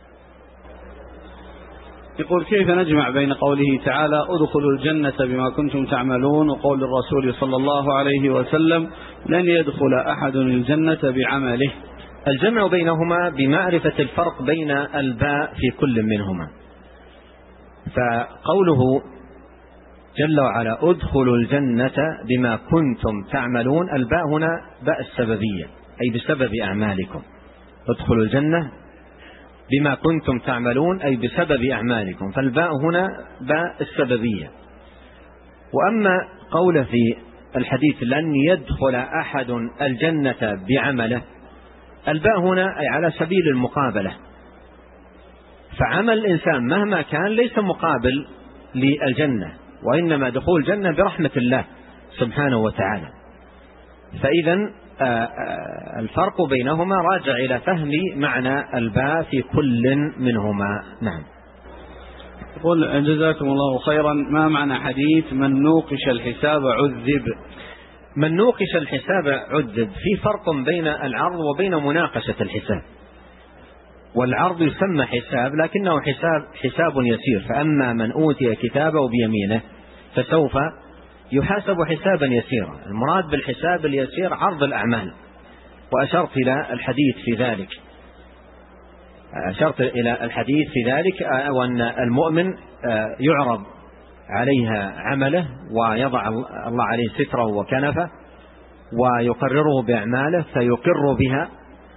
يقول: كيف نجمع بين قوله تعالى ادخلوا الجنة بما كنتم تعملون وقول الرسول صلى الله عليه وسلم لن يدخل أحد الجنة بعمله؟ الجمع بينهما بمعرفة الفرق بين الباء في كل منهما. فقوله جل وعلا ادخلوا الجنة بما كنتم تعملون، الباء هنا باء السببية، أي بسبب أعمالكم. ادخلوا الجنة بما كنتم تعملون أي بسبب أعمالكم، فالباء هنا باء السببية. وأما قول في الحديث لن يدخل أحد الجنة بعمله، الباء هنا أي على سبيل المقابلة، فعمل الإنسان مهما كان ليس مقابل للجنة، وإنما دخول الجنة برحمة الله سبحانه وتعالى. فإذا الفرق بينهما راجع إلى فهم معنى الباء في كل منهما. نعم. يقول جزاكم الله خيرا: ما معنى حديث من نوقش الحساب عذب؟ من نوقش الحساب عذب، في فرق بين العرض وبين مناقشة الحساب. والعرض يسمى حساب لكنه حساب حساب يسير، فأما من أوتي كتابه بيمينه فسوف يحاسب حسابا يسيرا. المراد بالحساب اليسير عرض الأعمال، وأشرت إلى الحديث في ذلك أشرت إلى الحديث في ذلك وأن المؤمن يعرض عليها عمله ويضع الله عليه ستره وكنفه ويقرره بأعماله فيقر بها،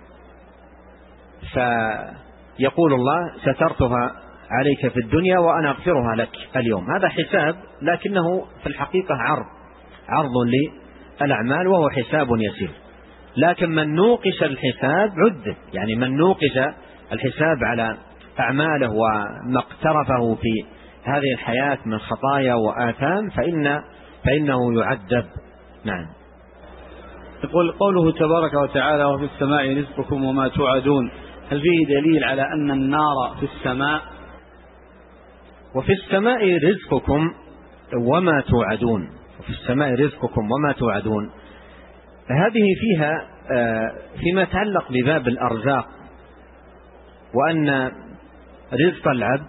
فيقول الله سترتها عليك في الدنيا وأنا أغفرها لك اليوم. هذا حساب لكنه في الحقيقة عرض عرض للأعمال، وهو حساب يسير. لكن من نوقش الحساب عذب، يعني من نوقش الحساب على أعماله وما اقترفه في هذه الحياة من خطايا وآثام فإن فإنه يعذب. نعم. يقول قوله تبارك وتعالى وفي السماء رزقكم وما توعدون، هل فيه دليل على أن النار في السماء؟ وفي السماء رزقكم وما توعدون، وفي السماء رزقكم وما توعدون، هذه فيها فيما يتعلق بباب الأرزاق وأن رزق العبد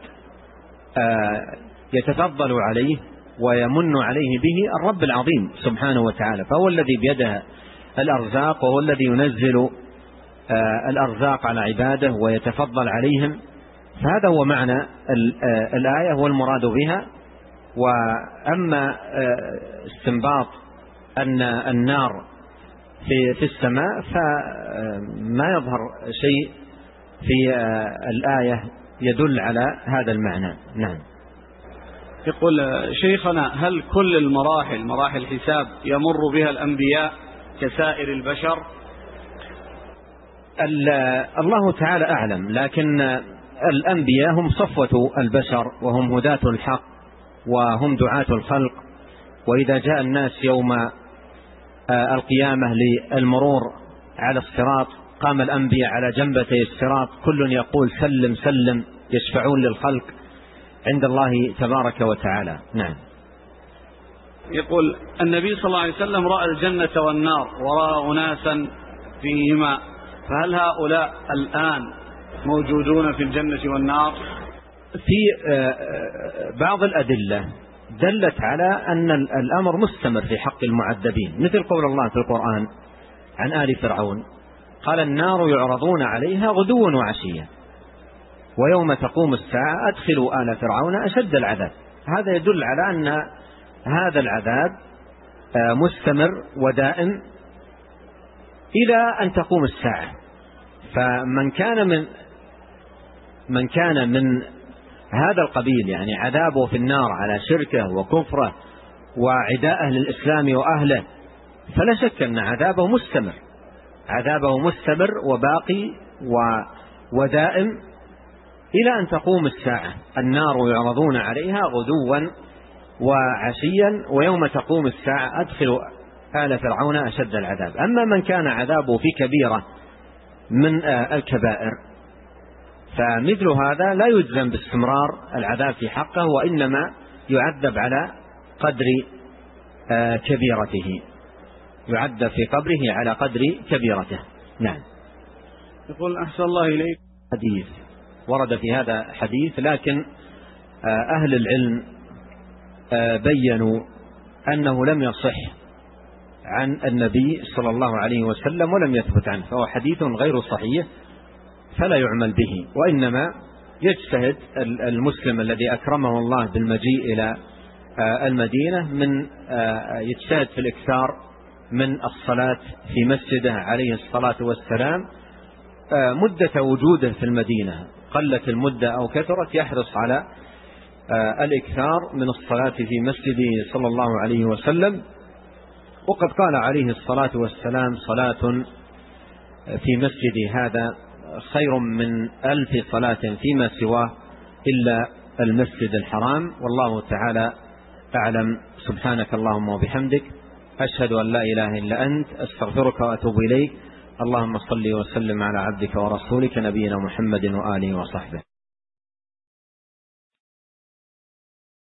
يتفضل عليه ويمن عليه به الرب العظيم سبحانه وتعالى، فهو الذي بيده الأرزاق، وهو الذي ينزل الأرزاق على عباده ويتفضل عليهم. فهذا هو معنى الآية والمراد بها. وأما استنباط أن النار في في السماء فما يظهر شيء في الآية يدل على هذا المعنى. نعم. يقول شيخنا: هل كل المراحل مراحل الحساب يمر بها الأنبياء كسائر البشر؟ الله تعالى أعلم، لكن الأنبياء هم صفوة البشر وهم هداة الحق وهم دعاة الخلق. وإذا جاء الناس يوم القيامة للمرور على الصراط قام الأنبياء على جنبتي الصراط، كل يقول سلم سلم، يشفعون للخلق عند الله تبارك وتعالى. نعم. يقول النبي صلى الله عليه وسلم رأى الجنة والنار ورأى أناسا فيهما، فهل هؤلاء الآن موجودون في الجنة والنار؟ في بعض الأدلة دلت على أن الأمر مستمر في حق المعذبين، مثل قول الله في القرآن عن آل فرعون: قال النار يعرضون عليها غدوا وعشيا ويوم تقوم الساعة أدخلوا آل فرعون أشد العذاب. هذا يدل على أن هذا العذاب مستمر ودائم إلى أن تقوم الساعة. فمن كان من من كان من هذا القبيل، يعني عذابه في النار على شركه وكفره وعداءه للإسلام وأهله، فلا شك أن عذابه مستمر عذابه مستمر وباقي ودائم إلى أن تقوم الساعة. النار يعرضون عليها غدوا وعشيا ويوم تقوم الساعة أدخلوا آل فرعون أشد العذاب. أما من كان عذابه في كبيرة من الكبائر فمثل هذا لا يجزم باستمرار العذاب في حقه، وإنما يعذب على قدر كبيرته يعذب في قبره على قدر كبيرته. نعم. يقول أحسن الله إليك، حديث ورد في هذا حديث، لكن أهل العلم بيّنوا أنه لم يصح عن النبي صلى الله عليه وسلم ولم يثبت عنه، فهو حديث غير صحيح فلا يعمل به، وإنما يجتهد المسلم الذي أكرمه الله بالمجيء إلى المدينة من يجتهد في الإكثار من الصلاة في مسجده عليه الصلاة والسلام مدة وجوده في المدينة، قلت المدة أو كثرت، يحرص على الإكثار من الصلاة في مسجده صلى الله عليه وسلم. وقد قال عليه الصلاة والسلام: صلاة في مسجدي هذا خير من ألف صلاة فيما سواه إلا المسجد الحرام. والله تعالى أعلم. سبحانك اللهم وبحمدك، أشهد أن لا إله إلا أنت، أستغفرك وأتوب إليك. اللهم صل وسلم على عبدك ورسولك نبينا محمد وآله وصحبه.